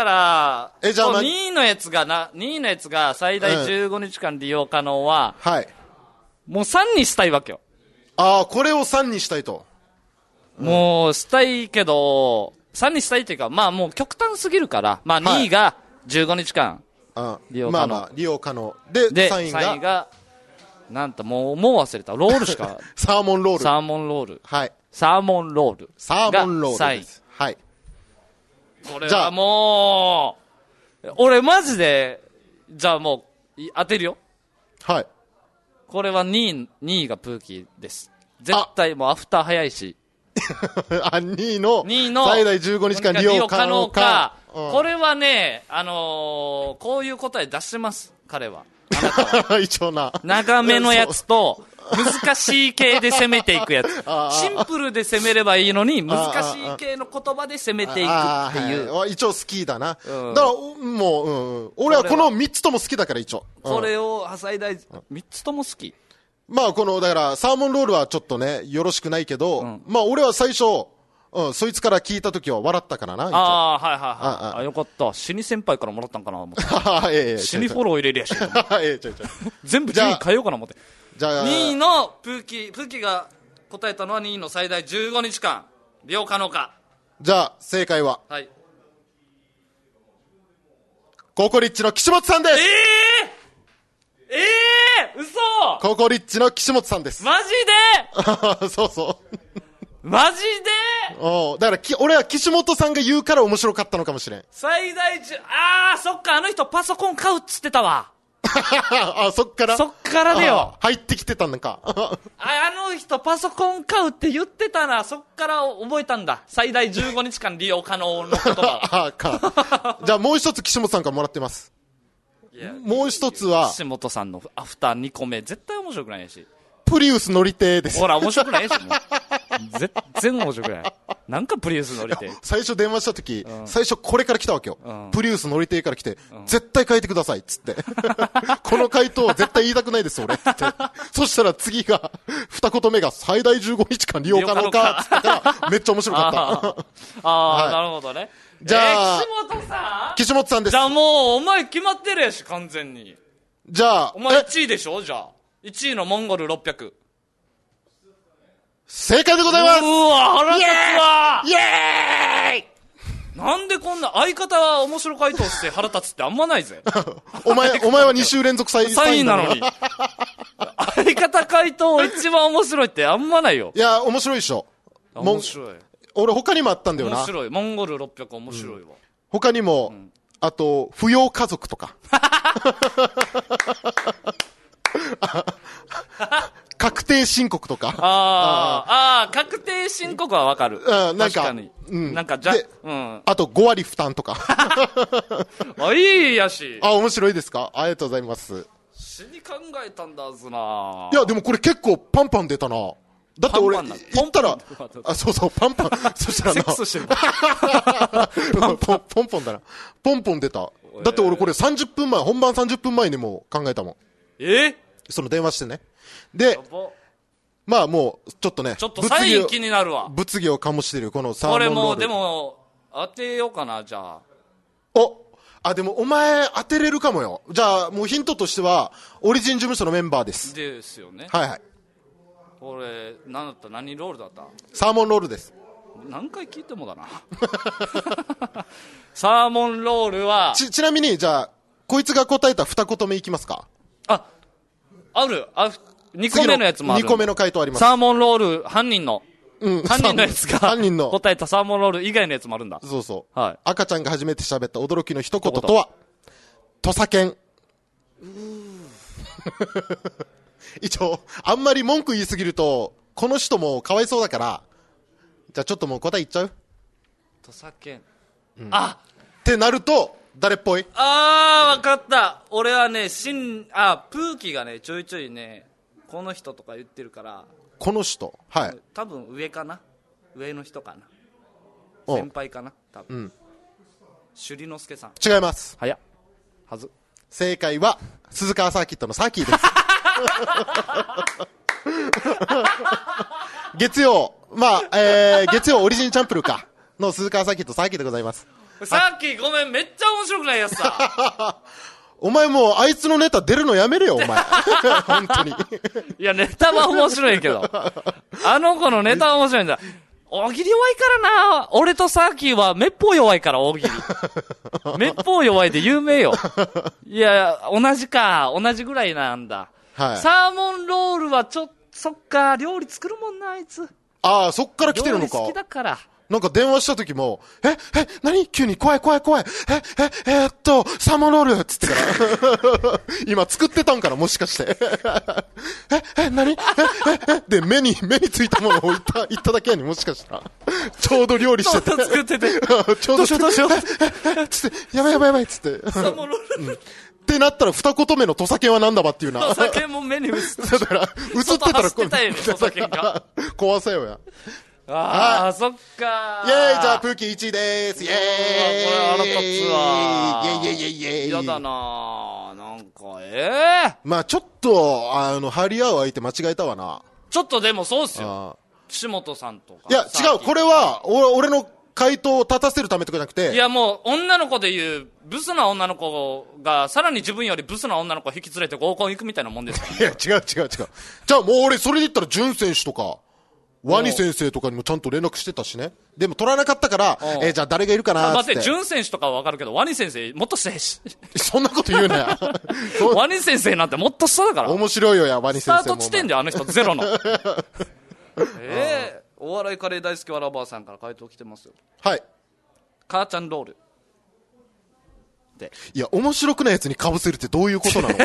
じゃあ 2位のやつが最大15日間利用可能は、 はい。 もう3にしたいわけよ。 これを3にしたいと。 もう、したいけど、3にしたいっていうか、まあもう極端すぎるから、まあ2位が15日間利用可能。 利用可能。で、3位が、 なんともう忘れた。ロールしか。 サーモンロール。 サーモンロール。 はい。 サーモンロール。 サーモンロールです。はい。 これはもう、俺マジで、じゃあもう、当てるよ。 はい。 これは2位がプーキーです。絶対もうアフター早いし。 2位の最大15日間利用可能か。 これはね、こういう答え出してます、彼は。 一応な。 長めのやつと、難しい系で攻めていくやつ。シンプルで攻めればいいのに、難しい系の言葉で攻めていくっていう。 一応好きだな。だから、もう、俺はこの3つとも好きだから一応。 これを最大、3つとも好き。 だから、サーモンロールはちょっとね、よろしくないけど、俺は最初、そいつから聞いたときは笑ったからな。 はい。よかった。死に先輩からもらったんかな思って。死にフォロー入れるやし。全部順位変えようかな思って。2位のプーキーが答えたのは2位の最大15日間利用可能か。 じゃあ、正解は。 はい。 ココリッチの岸本さんです。 嘘！ ココリッチの岸本さんです。 マジでそうそう。 マジでだから、俺は岸本さんが言うから面白かったのかもしれん。 最大そっか、あの人パソコン買うっつってたわ。 あ、そっからでよ。 入ってきてたんか。 あの人パソコン買うって言ってたな。そっから覚えたんだ。最大15日間利用可能の言葉。 じゃあもう一つ岸本さんからもらってます。もう一つは岸本さんのアフター2個目絶対面白くないし、 プリウス乗りてーです。 ほら面白くないし、もう全然面白くない。なんかプリウス乗りてー。 最初電話した時、最初これから来たわけよ。プリウス乗りてーから来て、絶対変えてくださいっつってこの回答は絶対言いたくないです俺ってそしたら次が二言目が最大15日間利用可能かっつったからめっちゃ面白かったはい、 なるほどね。 じゃあ、岸本さんです。 じゃあもう、お前決まってるやし、完全に。 じゃあ、 お前1位でしょじゃあ。1位のモンゴル600。 正解でございます。 うわ、腹立つわ。 イエーイなんでこんな、相方は面白回答して腹立つってあんまないぜ。 お前は2週連続サインなのに。相方回答一番面白いってあんまないよ。 いや、面白いでしょ。 面白い。 俺他にもあったんだよな。 面白い。モンゴル600面白いわ。 他にも、あと、扶養家族とか。確定申告とか。 確定申告はわかる。 なんか、 確かに。なんかあと5割負担とか。 いいやし。 面白いですか？ありがとうございます。 死に考えたんだずな。 いや、でもこれ結構パンパン出たな。だって俺、言ったら、そうそう、パンパン、そしたらな。 セックスしてる。 ポンポンだな。ポンポン出た。だって俺これ30分前、本番30分前にも考えたもん。その電話してね。で、まあもう、ちょっとね。 ちょっとサイン気になるわ。 物議を醸してる、このサーモンロール。 これもう、でも、当てようかな、じゃあ。でもお前当てれるかもよ。じゃあ、もうヒントとしては、オリジン事務所のメンバーです。 ですよね。 はいはい。 これ、何ロールだった？ サーモンロールです。 何回聞いてもだな。サーモンロールは、 ちなみに、じゃあ、こいつが答えた二言目いきますか？ ある。2個目のやつもある。 2個目の回答あります。 サーモンロール、犯人のやつが、 犯人の答えたサーモンロール以外のやつもあるんだ。 そうそう。 はい。 赤ちゃんが初めて喋った驚きの一言とは、土佐犬。一応、あんまり文句言いすぎると、この人もかわいそうだから、じゃあちょっともう答え言っちゃう？ 土佐犬。 ってなると、誰っぽい？ わかった。俺はね、プーキーがね、ちょいちょいね、この人とか言ってるから。 この人？はい。 多分上かな？上の人かな？先輩かな？多分。首里之助さん。 違います。 早っ。はず。 正解は、鈴川サーキットのサーキーです。月曜オリジンチャンプルーか。の鈴川サーキットサーキーでございます。 さっきごめん、めっちゃ面白くないやつさ。 お前もうあいつのネタ出るのやめるよ、お前。本当に。 いや、ネタは面白いけど。あの子のネタは面白いんだ。大喜利弱いからな。俺とサーキーはめっぽう弱いから、大喜利。めっぽう弱いで有名よ。いや、同じぐらいなんだ。 はい。 サーモンロールはそっか、料理作るもんな、あいつ。 そっから来てるのか。 料理好きだから。 なんか電話した時も、何急に怖い。サーモンロールっつってから。今作ってたんかな、もしかして。何で、目についたものを言っただけやに、もしかしたら。ちょうど料理してて。 作ってて。 ちょうどどうしよう。 つって、やばい、つって。 サーモンロール。 ってなったら二言目の土佐犬はなんだばっていうな。 土佐犬も目に映ってだから、映ってたら走ってたよね、土佐犬が。 怖さよや。 そっかイェーイ、じゃあプーキー1位でーす。イェーイ。 これ腹立つわ。 イェイ。 やだななんか、 まあちょっと、張り合う相手間違えたわな。 ちょっとでもそうっすよ。岸本さんとか。 いや、違う、これは、俺の回答を立たせるためとかじゃなくて。 いや、もう、女の子で言う、ブスな女の子が、さらに自分よりブスな女の子を引き連れて合コン行くみたいなもんですから、 ね。いや、違う。じゃあもう俺、それで言ったら、淳選手とか、ワニ先生とかにもちゃんと連絡してたしね。でも取らなかったから、じゃあ誰がいるかなーって。 待って、淳選手とかはわかるけど、ワニ先生もっとしてへし。 そんなこと言うなよ。 ワニ先生なんてもっと下だから。 面白いよや、ワニ先生も。 スタート地点であの人ゼロの。お笑いカレー大好きわらばあさんから回答来てますよ。 はい。 母ちゃんロール。 。 いや、面白くないやつに被せるってどういうことなの？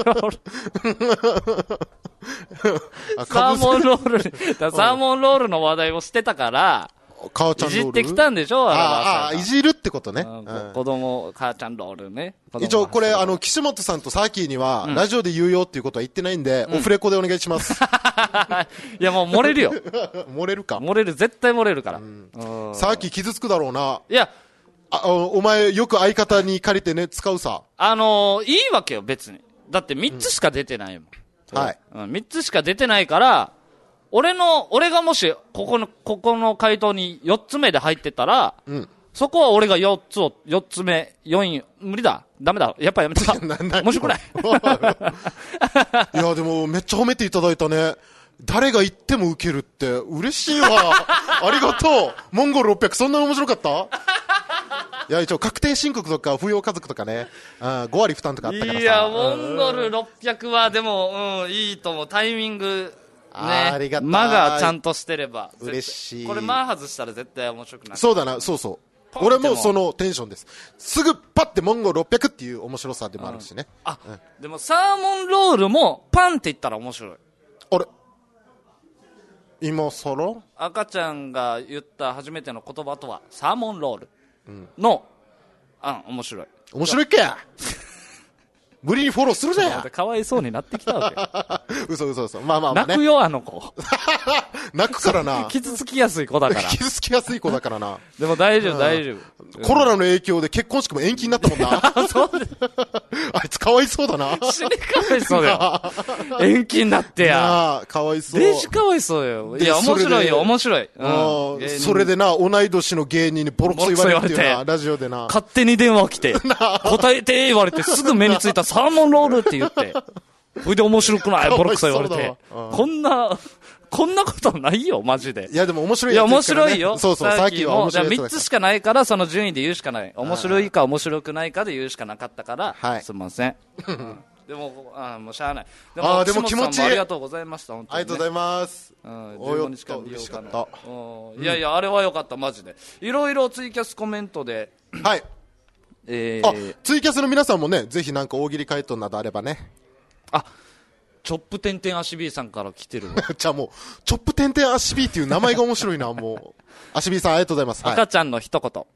サーモンロール、サーモンロールの話題をしてたから、 母ちゃんロールいじってきたんでしょ、 いじるってことね。 子供、母ちゃんロールね。 一応これ、岸本さんとサーキーには、ラジオで言うよっていうことは言ってないんで、オフレコでお願いします。 いや、もう漏れるよ。 漏れるか。 漏れる、絶対漏れるから。 サーキー傷つくだろうな。 いや、 お前よく相方に借りてね、使うさ。 いいわけよ、別に。だって3つしか出てないもん。 はい。 3つしか出てないから、俺がもし、ここの回答に4つ目で入ってたら、そこは俺が4つ目、4位、無理だ。ダメだ。やっぱやめた。面白くない。 いや、でもめっちゃ褒めていただいたね。誰が言っても受けるって嬉しいわ。ありがとう。モンゴル600そんなに面白かった？いや、一応確定申告とか扶養家族とかね、5割負担とかあったからさ。 いや、モンゴル600はでも、いいと思う。タイミング。ね、 ありがたい。 間がちゃんとしてれば嬉しい。 これ間外したら絶対面白くない。 そうだな、そうそう。俺もそのテンションです。すぐパッてモンゴル600っていう面白さでもあるしね。 でもサーモンロールもパンって言ったら面白い。 あれ今更赤ちゃんが言った初めての言葉とはサーモンロールの、面白い。 面白いっけ無理にフォローするぜ。 かわいそうになってきたわけ。 嘘。まあね。 泣くよ、あの子。 泣くからな。 傷つきやすい子だから。 傷つきやすい子だからな。 でも大丈夫。 コロナの影響で結婚式も延期になったもんな。あいつかわいそうだな。 死にかわいそうだよ。延期になってや。 かわいそう。 デジかわいそうよ。いや、面白いよ、面白い。 それでな、同い年の芸人にボロクソ言われるっていうな、ラジオでな。 勝手に電話来て、答えて言われて、すぐ目についたサーモンロールって言って、それで面白くないボロクソ言われて。こんなことないよ、マジで。 いや、でも面白いやつ、ね。いや、面白いよ。 そう、さっきは面白いやつ。 3つしかないから、その順位で言うしかない。面白いか面白くないかで言うしかなかったから、すみません。でも、もうしゃあない。 でも気持ちいい。 ありがとうございました、本当に、 ありがとうございます。 15日間利用可能。いや、あれはよかった、マジで。いろいろツイキャスコメントで。 はい。ツイキャスの皆さんもね、ぜひなんか大喜利回答などあればね。 チョップ点々アシビーさんから来てるわ。 じゃあもう、チョップ点々アシビーっていう名前が面白いな、もう。アシビーさんありがとうございます。 赤ちゃんの一言。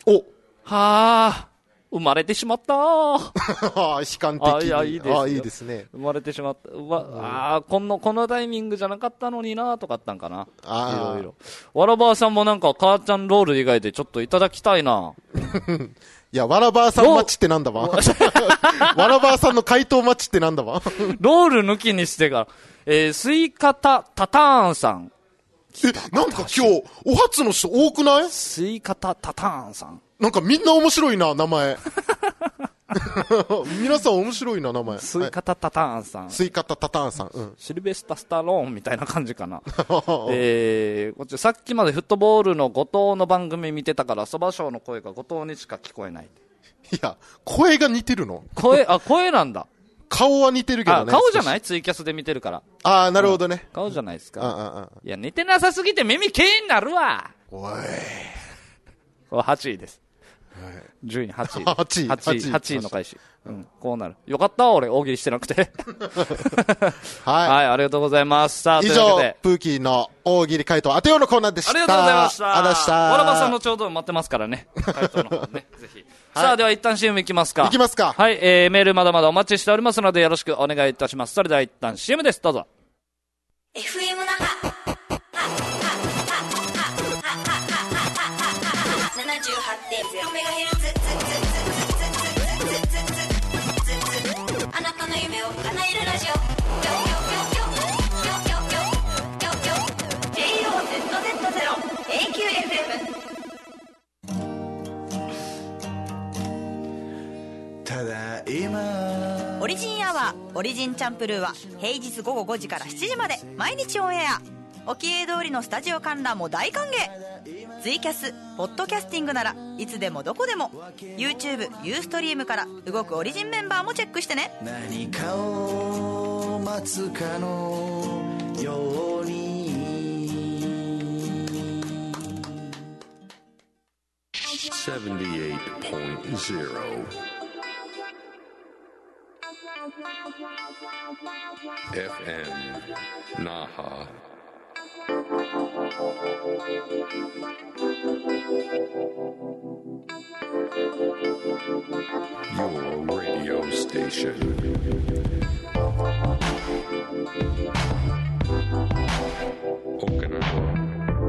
生まれてしまったー。悲観的に。いいですね。 生まれてしまった。このタイミングじゃなかったのになとかあったんかな。いろいろ。わらばーさんもなんか母ちゃんロール以外でちょっといただきたいな。 いや、わらばーさん待ちってなんだわ。わらばーさんの回答待ちってなんだわ。 ロール抜きにしてから、スイカタターンさん。 なんか今日、お初の人多くない？ スイカタターンさん。 なんかみんな面白いな、名前。皆さん面白いな、名前。 スイカタターンさん。 スイカタターンさん。 シルベスタ・スタローンみたいな感じかな。こっちさっきまでフットボールの後藤の番組見てたから、そばショーの声が後藤にしか聞こえない。 いや、声が似てるの？ 声なんだ。 顔は似てるけどね。 顔じゃない？ツイキャスで見てるから。 なるほどね。 顔じゃないですか。いや、似てなさすぎて耳毛になるわ。 おい。 8位です。順位8位。8位の開始。こうなる。よかった、俺、大喜利してなくて。はい、ありがとうございます。さあ、 以上、プーキーの大喜利回答当てようのコーナーでした。 ありがとうございました。 ありがとうございました。 わらばさんのちょうど待ってますからね。回答の方ね、ぜひ。さあ、では一旦 CM いきますか。 いきますか。 はい、メールまだまだお待ちしておりますので、よろしくお願いいたします。それでは一旦 CM です。どうぞ。 FM 那覇 78.0MHz あなたの夢を叶えるラジオJOZZ0AQFM ただいまオリジンアワーオリジンチャンプルーは平日午後5時から7時まで毎日オンエア。おきえ通りのスタジオ観覧も大歓迎。ツイキャスポッドキャスティングならいつでもどこでも YouTube、ユーストリームから動くオリジンメンバーもチェックしてね。 何かを待つかのように 78.0 FM Naha. Your radio station. Okinawa.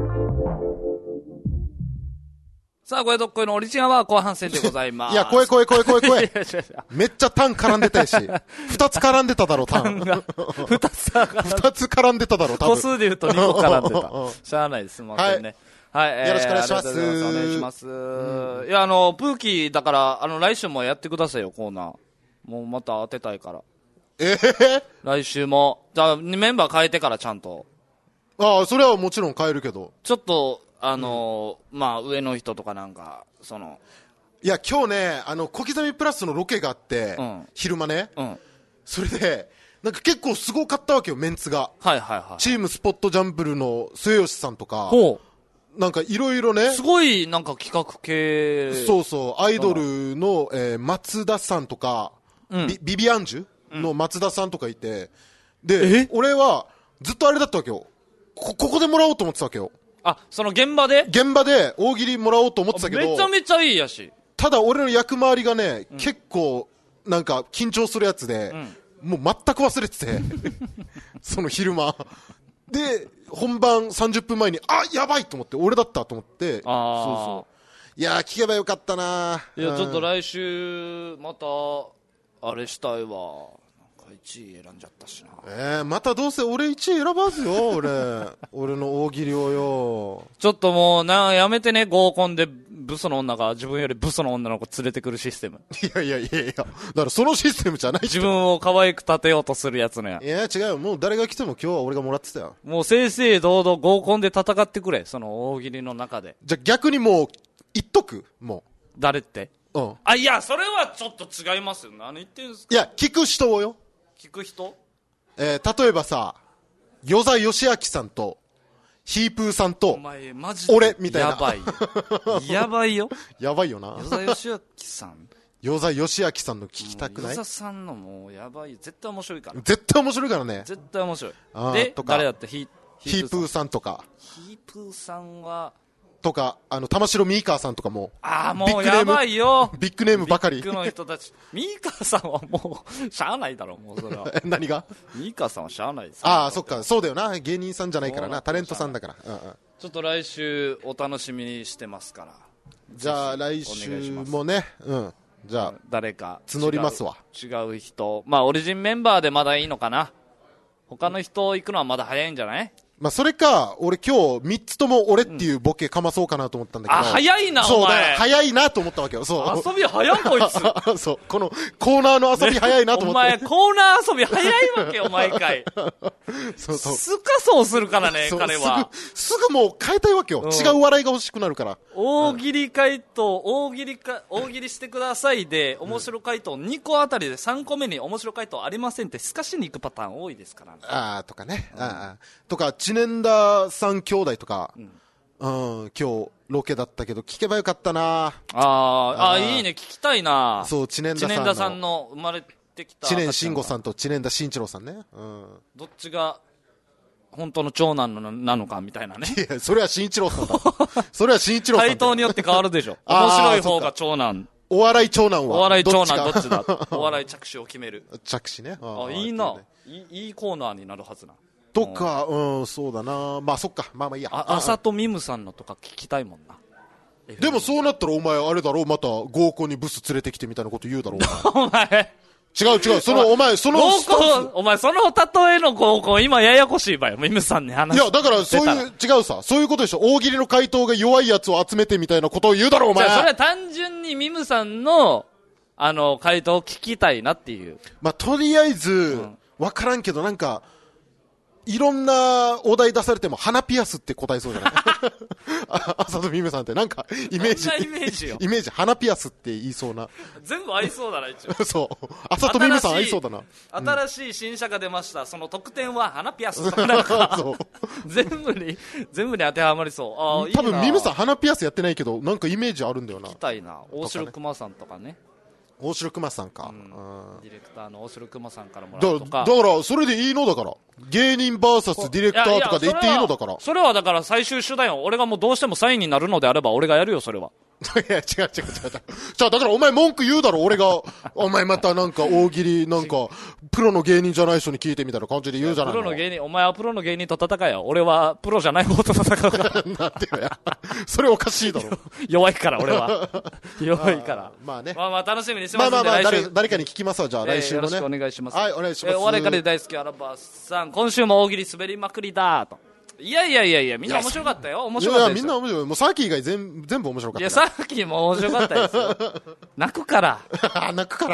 さあ、声どっこいのオリジナルは後半戦でございます。 いや、声。めっちゃタン絡んでたし。二つ絡んでただろ、タン。 二つ絡んでただろ、多分。 個数で言うと2個絡んでた。しゃあないです。すみませんね。はい。 よろしくお願いします。 お願いします。いや、プーキーだから、来週もやってくださいよ、コーナー。もうまた当てたいから。来週も。じゃあ、メンバー変えてからちゃんと。 ああ、それはもちろん変えるけど。 ちょっと、まあ、上の人とかなんか、 いや、今日ね、小刻みプラスのロケがあって、昼間ね。それで、なんか結構すごかったわけよ、メンツが。チームスポットジャンブルの末吉さんとか。なんかいろいろね。 すごいなんか企画系。 そうそう、アイドルの、松田さんとか、ビビアンジュの松田さんとかいて、で、俺はずっとあれだったわけよ。ここでもらおうと思ってたわけよ。 あ、その現場で大喜利もらおうと思ってたけど。 めちゃめちゃいいやし。 ただ俺の役回りがね、結構、なんか緊張するやつで、もう全く忘れてて、その昼間。で、本番30分前に、やばいと思って、俺だったと思って、そう。いやー、聞けばよかったないや、ちょっと来週、また、あれしたいわ。1位選んじゃったしな。 またどうせ俺1位選ばずよ、俺の大喜利をよ。 ちょっともうやめてね、合コンでブスの女が自分よりブスの女の子連れてくるシステム。 いや、だからそのシステムじゃない。 自分を可愛く立てようとするやつね。 いや、違うよ、もう誰が来ても今日は俺がもらってたよ。 もう正々堂々合コンで戦ってくれ、その大喜利の中で。 じゃあ逆にもう、言っとくもう。 誰って？いや、それはちょっと違いますよ。何言ってんすか？ いや、聞く人をよ。 聞く人？ 例えばさ、与座義明さんと、ヒープーさんと、 お前マジで俺みたいな。 やばいよ。やばいよ。 やばいよな。 与座義明さん。 与座義明さんの聞きたくない？ 与座さんのもうやばい。絶対面白いから。 絶対面白いからね。 絶対面白い。で、誰だってヒープーさんとか。 ヒープーさんは、 とか、玉城ミーカーさんとかも。 もうやばいよ。 ビッグネームばかり。 ビッグの人たち。ミーカーさんはもう、しゃあないだろ、もうそれは。 何が？ ミーカーさんはしゃあないです。 そっか、そうだよな。芸人さんじゃないからな。タレントさんだから。 ちょっと来週お楽しみにしてますから。 じゃあ来週もね、じゃあ、 誰か。 募りますわ。 違う人。まあ、オリジンメンバーでまだいいのかな。他の人行くのはまだ早いんじゃない？ まあ、それか、俺今日3つとも俺っていうボケかまそうかなと思ったんだけど。 早いな、お前。 そうだよ、早いなと思ったわけよ。そう。 遊び早いこいつ。 そう。このコーナーの遊び早いなと思って。 お前、コーナー遊び早いわけよ、毎回。 そう。 すかそうするからね、彼は。 すぐもう変えたいわけよ。違う笑いが欲しくなるから。 大喜利回答、大喜利してくださいで、面白回答2個あたりで3個目に面白回答ありませんってすかしに行くパターン多いですからね。 とかね。とか、知念田さん兄弟とか、今日ロケだったけど聞けばよかったな。 いいね、聞きたいな。 そう、知念田さんの生まれてきた知念慎吾さんと知念田慎一郎さんね。 どっちが本当の長男なのかみたいなね。 いや、それは慎一郎さんだ。それは慎一郎さん。 回答によって変わるでしょ。面白い方が長男。 お笑い長男は。 お笑い長男どっちだ。お笑い着手を決める。 着手ね。 いいな。いいコーナーになるはずな。 とか、そうだな。まあそっか。まあいいや。 あさとみむさんのとか聞きたいもんな。 でもそうなったらお前あれだろ、また合コンにブス連れてきてみたいなこと言うだろ、 お前。 違う、お前、その例えの合コン、今ややこしいわよ、ミムさんに話して。 いや、だからそういう、違うさ、そういうことでしょ。大喜利の回答が弱いやつを集めてみたいなことを言うだろ、お前。 それは単純にミムさんの、回答を聞きたいなっていう。 まあ、とりあえず、わからんけど、なんか、いろんなお題出されても、鼻ピアスって答えそうじゃない浅戸美夢さんって、なんか、イメージ。イメージ、鼻ピアスって言いそうな。 全部合いそうだな、一応。 そう。浅戸美夢さん合いそうだな。 新しい新車が出ました。その特典は鼻ピアスとかなんか、そう。全部に当てはまりそう。 多分美夢さん鼻ピアスやってないけど、なんかイメージあるんだよな。 聞きたいな。大城熊さんとかね。 大城熊さんか、 ディレクターの大城熊さんからもらうとか。 だからそれでいいのだから、芸人 VS ディレクターとかで言っていいのだから。 それはだから最終手段よ。俺がもうどうしてもサインになるのであれば俺がやるよ、それは。 いや、違う。じゃあ、だからお前文句言うだろ、俺が。お前またなんか大喜利、なんか、プロの芸人じゃない人に聞いてみたいな感じで言うじゃないの。 プロの芸人、お前はプロの芸人と戦えよ。俺はプロじゃない方と戦うから。 なんでよや。それおかしいだろ。 弱いから、俺は。弱いから。 まあね。 まあ楽しみにしてますんで、来週。 誰かに聞きますわ、じゃあ来週のね。 よろしくお願いします。 はい、お願いします。 お笑い界で大好きアラバーさん、今週も大喜利滑りまくりだと。いや、みんな面白かったよ。面白かったですよ。 いや、みんな面白い。もうさっき以外全部面白かった。 いや、さっきも面白かったですよ。泣くから。 泣くから。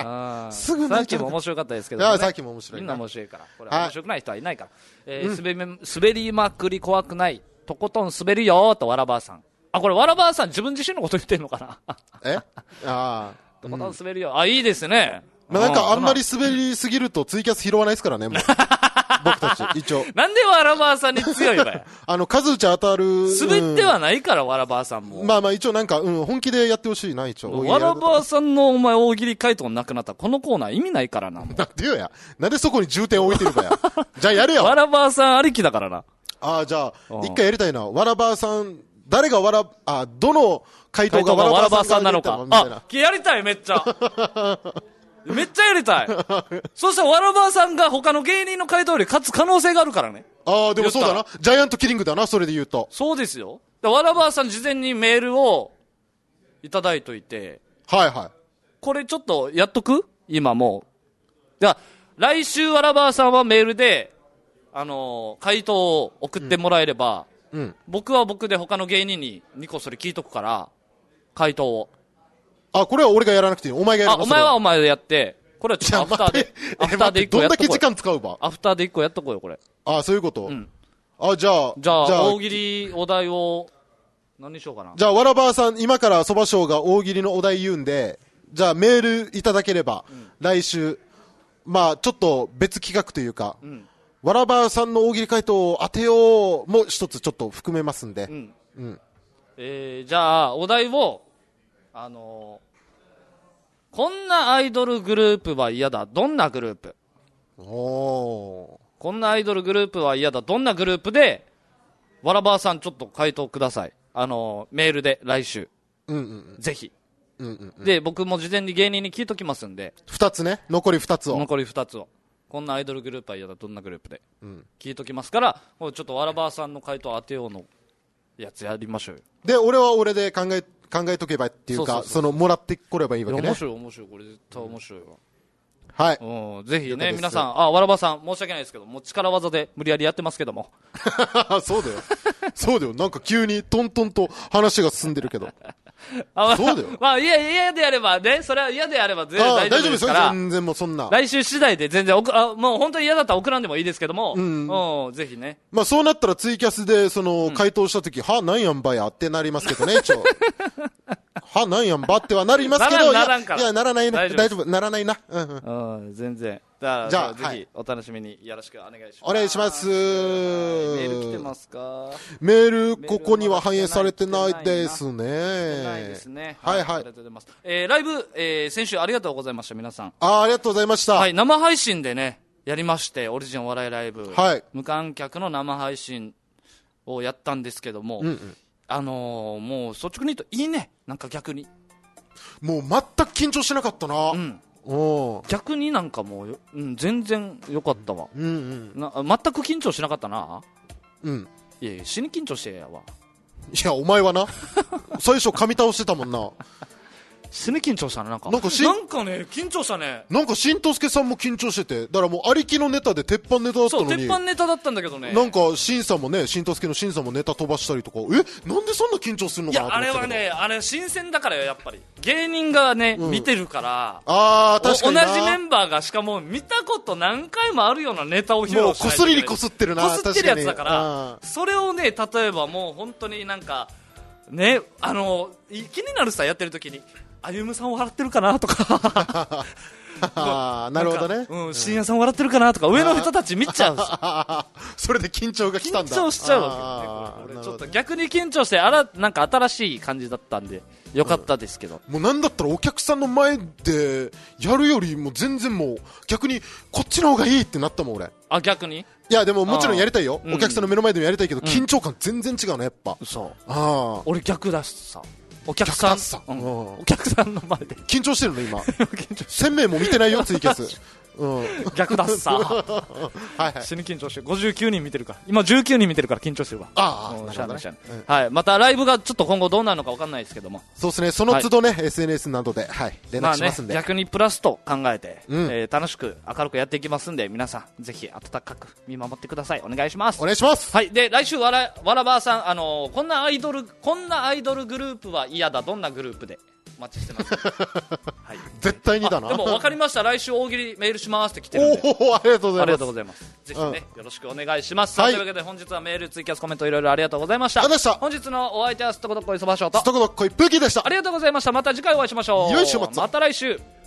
すぐ泣いちゃう。さっきも面白かったですけど、ね。 いや、さっきも面白い。 みんな面白いから。これ面白くない人はいないから。滑りまくり怖くない。とことん滑るよーと、わらばあさん。あ、これわらばあさん自分自身のこと言ってんのかな。とことん滑るよ。あ、いいですね。 まあなんかあんまり滑りすぎるとツイキャス拾わないですからね、もう。僕たち、一応。 なんでわらばあさんに強いかや。 数打ち当たる。 滑ってはないから、わらばあさんも。 まあ一応なんか、本気でやってほしいな、一応。 わらばあさんのお前大喜利回答なくなったら、このコーナー意味ないからな。 なんでよや。なんでそこに重点置いてるかや。じゃあやれよ。 わらばあさんありきだからな。 じゃあ、一回やりたいな。わらばあさん、誰がどの回答がわらばあさんなのか。 やりたい、めっちゃ。めっちゃやりたい。そしたらわらばあさんが他の芸人の回答より勝つ可能性があるからね。 でもそうだな。ジャイアントキリングだな、それで言うと。 そうですよ。わらばあさん事前にメールをいただいといて。 はいはい。 これちょっとやっとく？今もう。じゃあ、来週わらばあさんはメールで、回答を送ってもらえれば、僕は僕で他の芸人に2個それ聞いとくから、回答を。 これは俺がやらなくていい。お前がやるの？ お前はお前でやって、これはちょっとアフターで1個やっとこう。 どんだけ時間使うば？ アフターで1個やっとこうよ、これ。 そういうこと？じゃあ、 大喜利お題を、何にしようかな。 じゃあ、わらばあさん、今からそばしょうが大喜利のお題言うんで、じゃあメールいただければ、来週、ちょっと別企画というか、わらばあさんの大喜利回答を当てようも一つちょっと含めますんで。 じゃあ、お題を、こんなアイドルグループは嫌だ。どんなグループ？こんなアイドルグループは嫌だ。どんなグループで、わらばあさんちょっと回答ください。メールで来週。ぜひ。で、僕も事前に芸人に聞いときますんで。 2つね。残り2つを。 残り2つを。こんなアイドルグループは嫌だ。どんなグループで。聞いときますから、ちょっとわらばあさんの回答当てようのやつやりましょうよ。 で、俺は俺で考えとけばっていうか、もらってこればいいわけね。 面白い。これ絶対面白いわ。 はい。 ぜひね、皆さん、わらばさん、申し訳ないですけど、もう力技で無理やりやってますけども。 そうだよ。そうだよ。なんか急にトントンと話が進んでるけど。そうだよ。 嫌であればね、それは嫌であれば全然大丈夫ですから。 全然もうそんな。 来週次第で全然もう本当に嫌だったら送らんでもいいですけども、ぜひね。 そうなったらツイキャスで、回答したとき、なんやんばやってなりますけどね、一応。なんやんばってはなりますけど、いや、ならないな。大丈夫。ならないな。 全然。じゃあ、ぜひ、お楽しみによろしくお願いします。 お願いします。メール来てますか？ メール、ここには反映されてないですね。 ないですね。 はい。 ありがとうございます。ライブ、先週ありがとうございました、皆さん。 ありがとうございました。 はい、生配信でね、やりまして、オリジンお笑いライブ。 はい。 無観客の生配信をやったんですけども、もう率直に言うといいね、なんか逆に。 もう全く緊張してなかったな。 逆になんかもう、全然良かったわ。全く緊張しなかったな。いや死に緊張してやわ。 いや、お前はな。最初噛み倒してたもんな。 死に緊張したね、なんかね、緊張したね。 なんか、しんとすけさんも緊張してて、だからもう、ありきのネタで鉄板ネタだったのに。 そう、鉄板ネタだったんだけどね。 なんか、しんさんもね、しんとすけのしんさんもネタ飛ばしたりとか、なんでそんな緊張するのかなと思って。 いや、あれはね、新鮮だからよ、やっぱり。芸人がね、見てるから。 確かに同じメンバーが、しかも、見たこと何回もあるようなネタを披露して。 もう、こすりにこすってるな、 こすってるやつだから、それをね、例えばもう、本当になんか、ね、気になるさ、やってる時に。歩夢さん笑ってるかなとかなるほどね。 深夜さん笑ってるかなとか上の人たち見ちゃうしそれで緊張が来たんだ。 緊張しちゃうわけね。俺ちょっと逆に緊張してなんか新しい感じだったんでよかったですけど、 もうなんだったらお客さんの前でやるよりも全然もう逆にこっちの方がいいってなったもん俺。 あ、逆に？ いやでももちろんやりたいよ、お客さんの目の前でもやりたいけど、緊張感全然違うねやっぱ。 そう。 あ、 俺逆だしさ、お客さん、お客さんの前で緊張してるの今。1000名も見てないよツイキャス。 逆だっさはいはい、死に緊張して59人見てるから、今19人見てるから緊張してるわ。 ああ、 しゃあないしゃあない、はい、またライブがちょっと今後どうなるのか分かんないですけども、 そうですね、その都度ね、SNS などで、はい、連絡しますんで、 逆にプラスと考えて、楽しく明るくやっていきますんで、皆さんぜひ温かく見守ってください。お願いします。 お願いします。 はい、で来週わらばーさん、こんなアイドルグループは嫌だ、どんなグループでお待ちしてます、はい、 絶対にだな。 でも分かりました、来週大喜利メールしますって来てるんで、 ありがとうございます。 ありがとうございます。ぜひね、よろしくお願いします、はい、というわけで本日はメール、ツイキャス、コメントいろいろありがとうございました。本日のお相手はすっとこどっこいそばしょうとすっとこどっこいプーキーでした。 ありがとうございました。また次回お会いしましょう。 よいしょ、 また来週。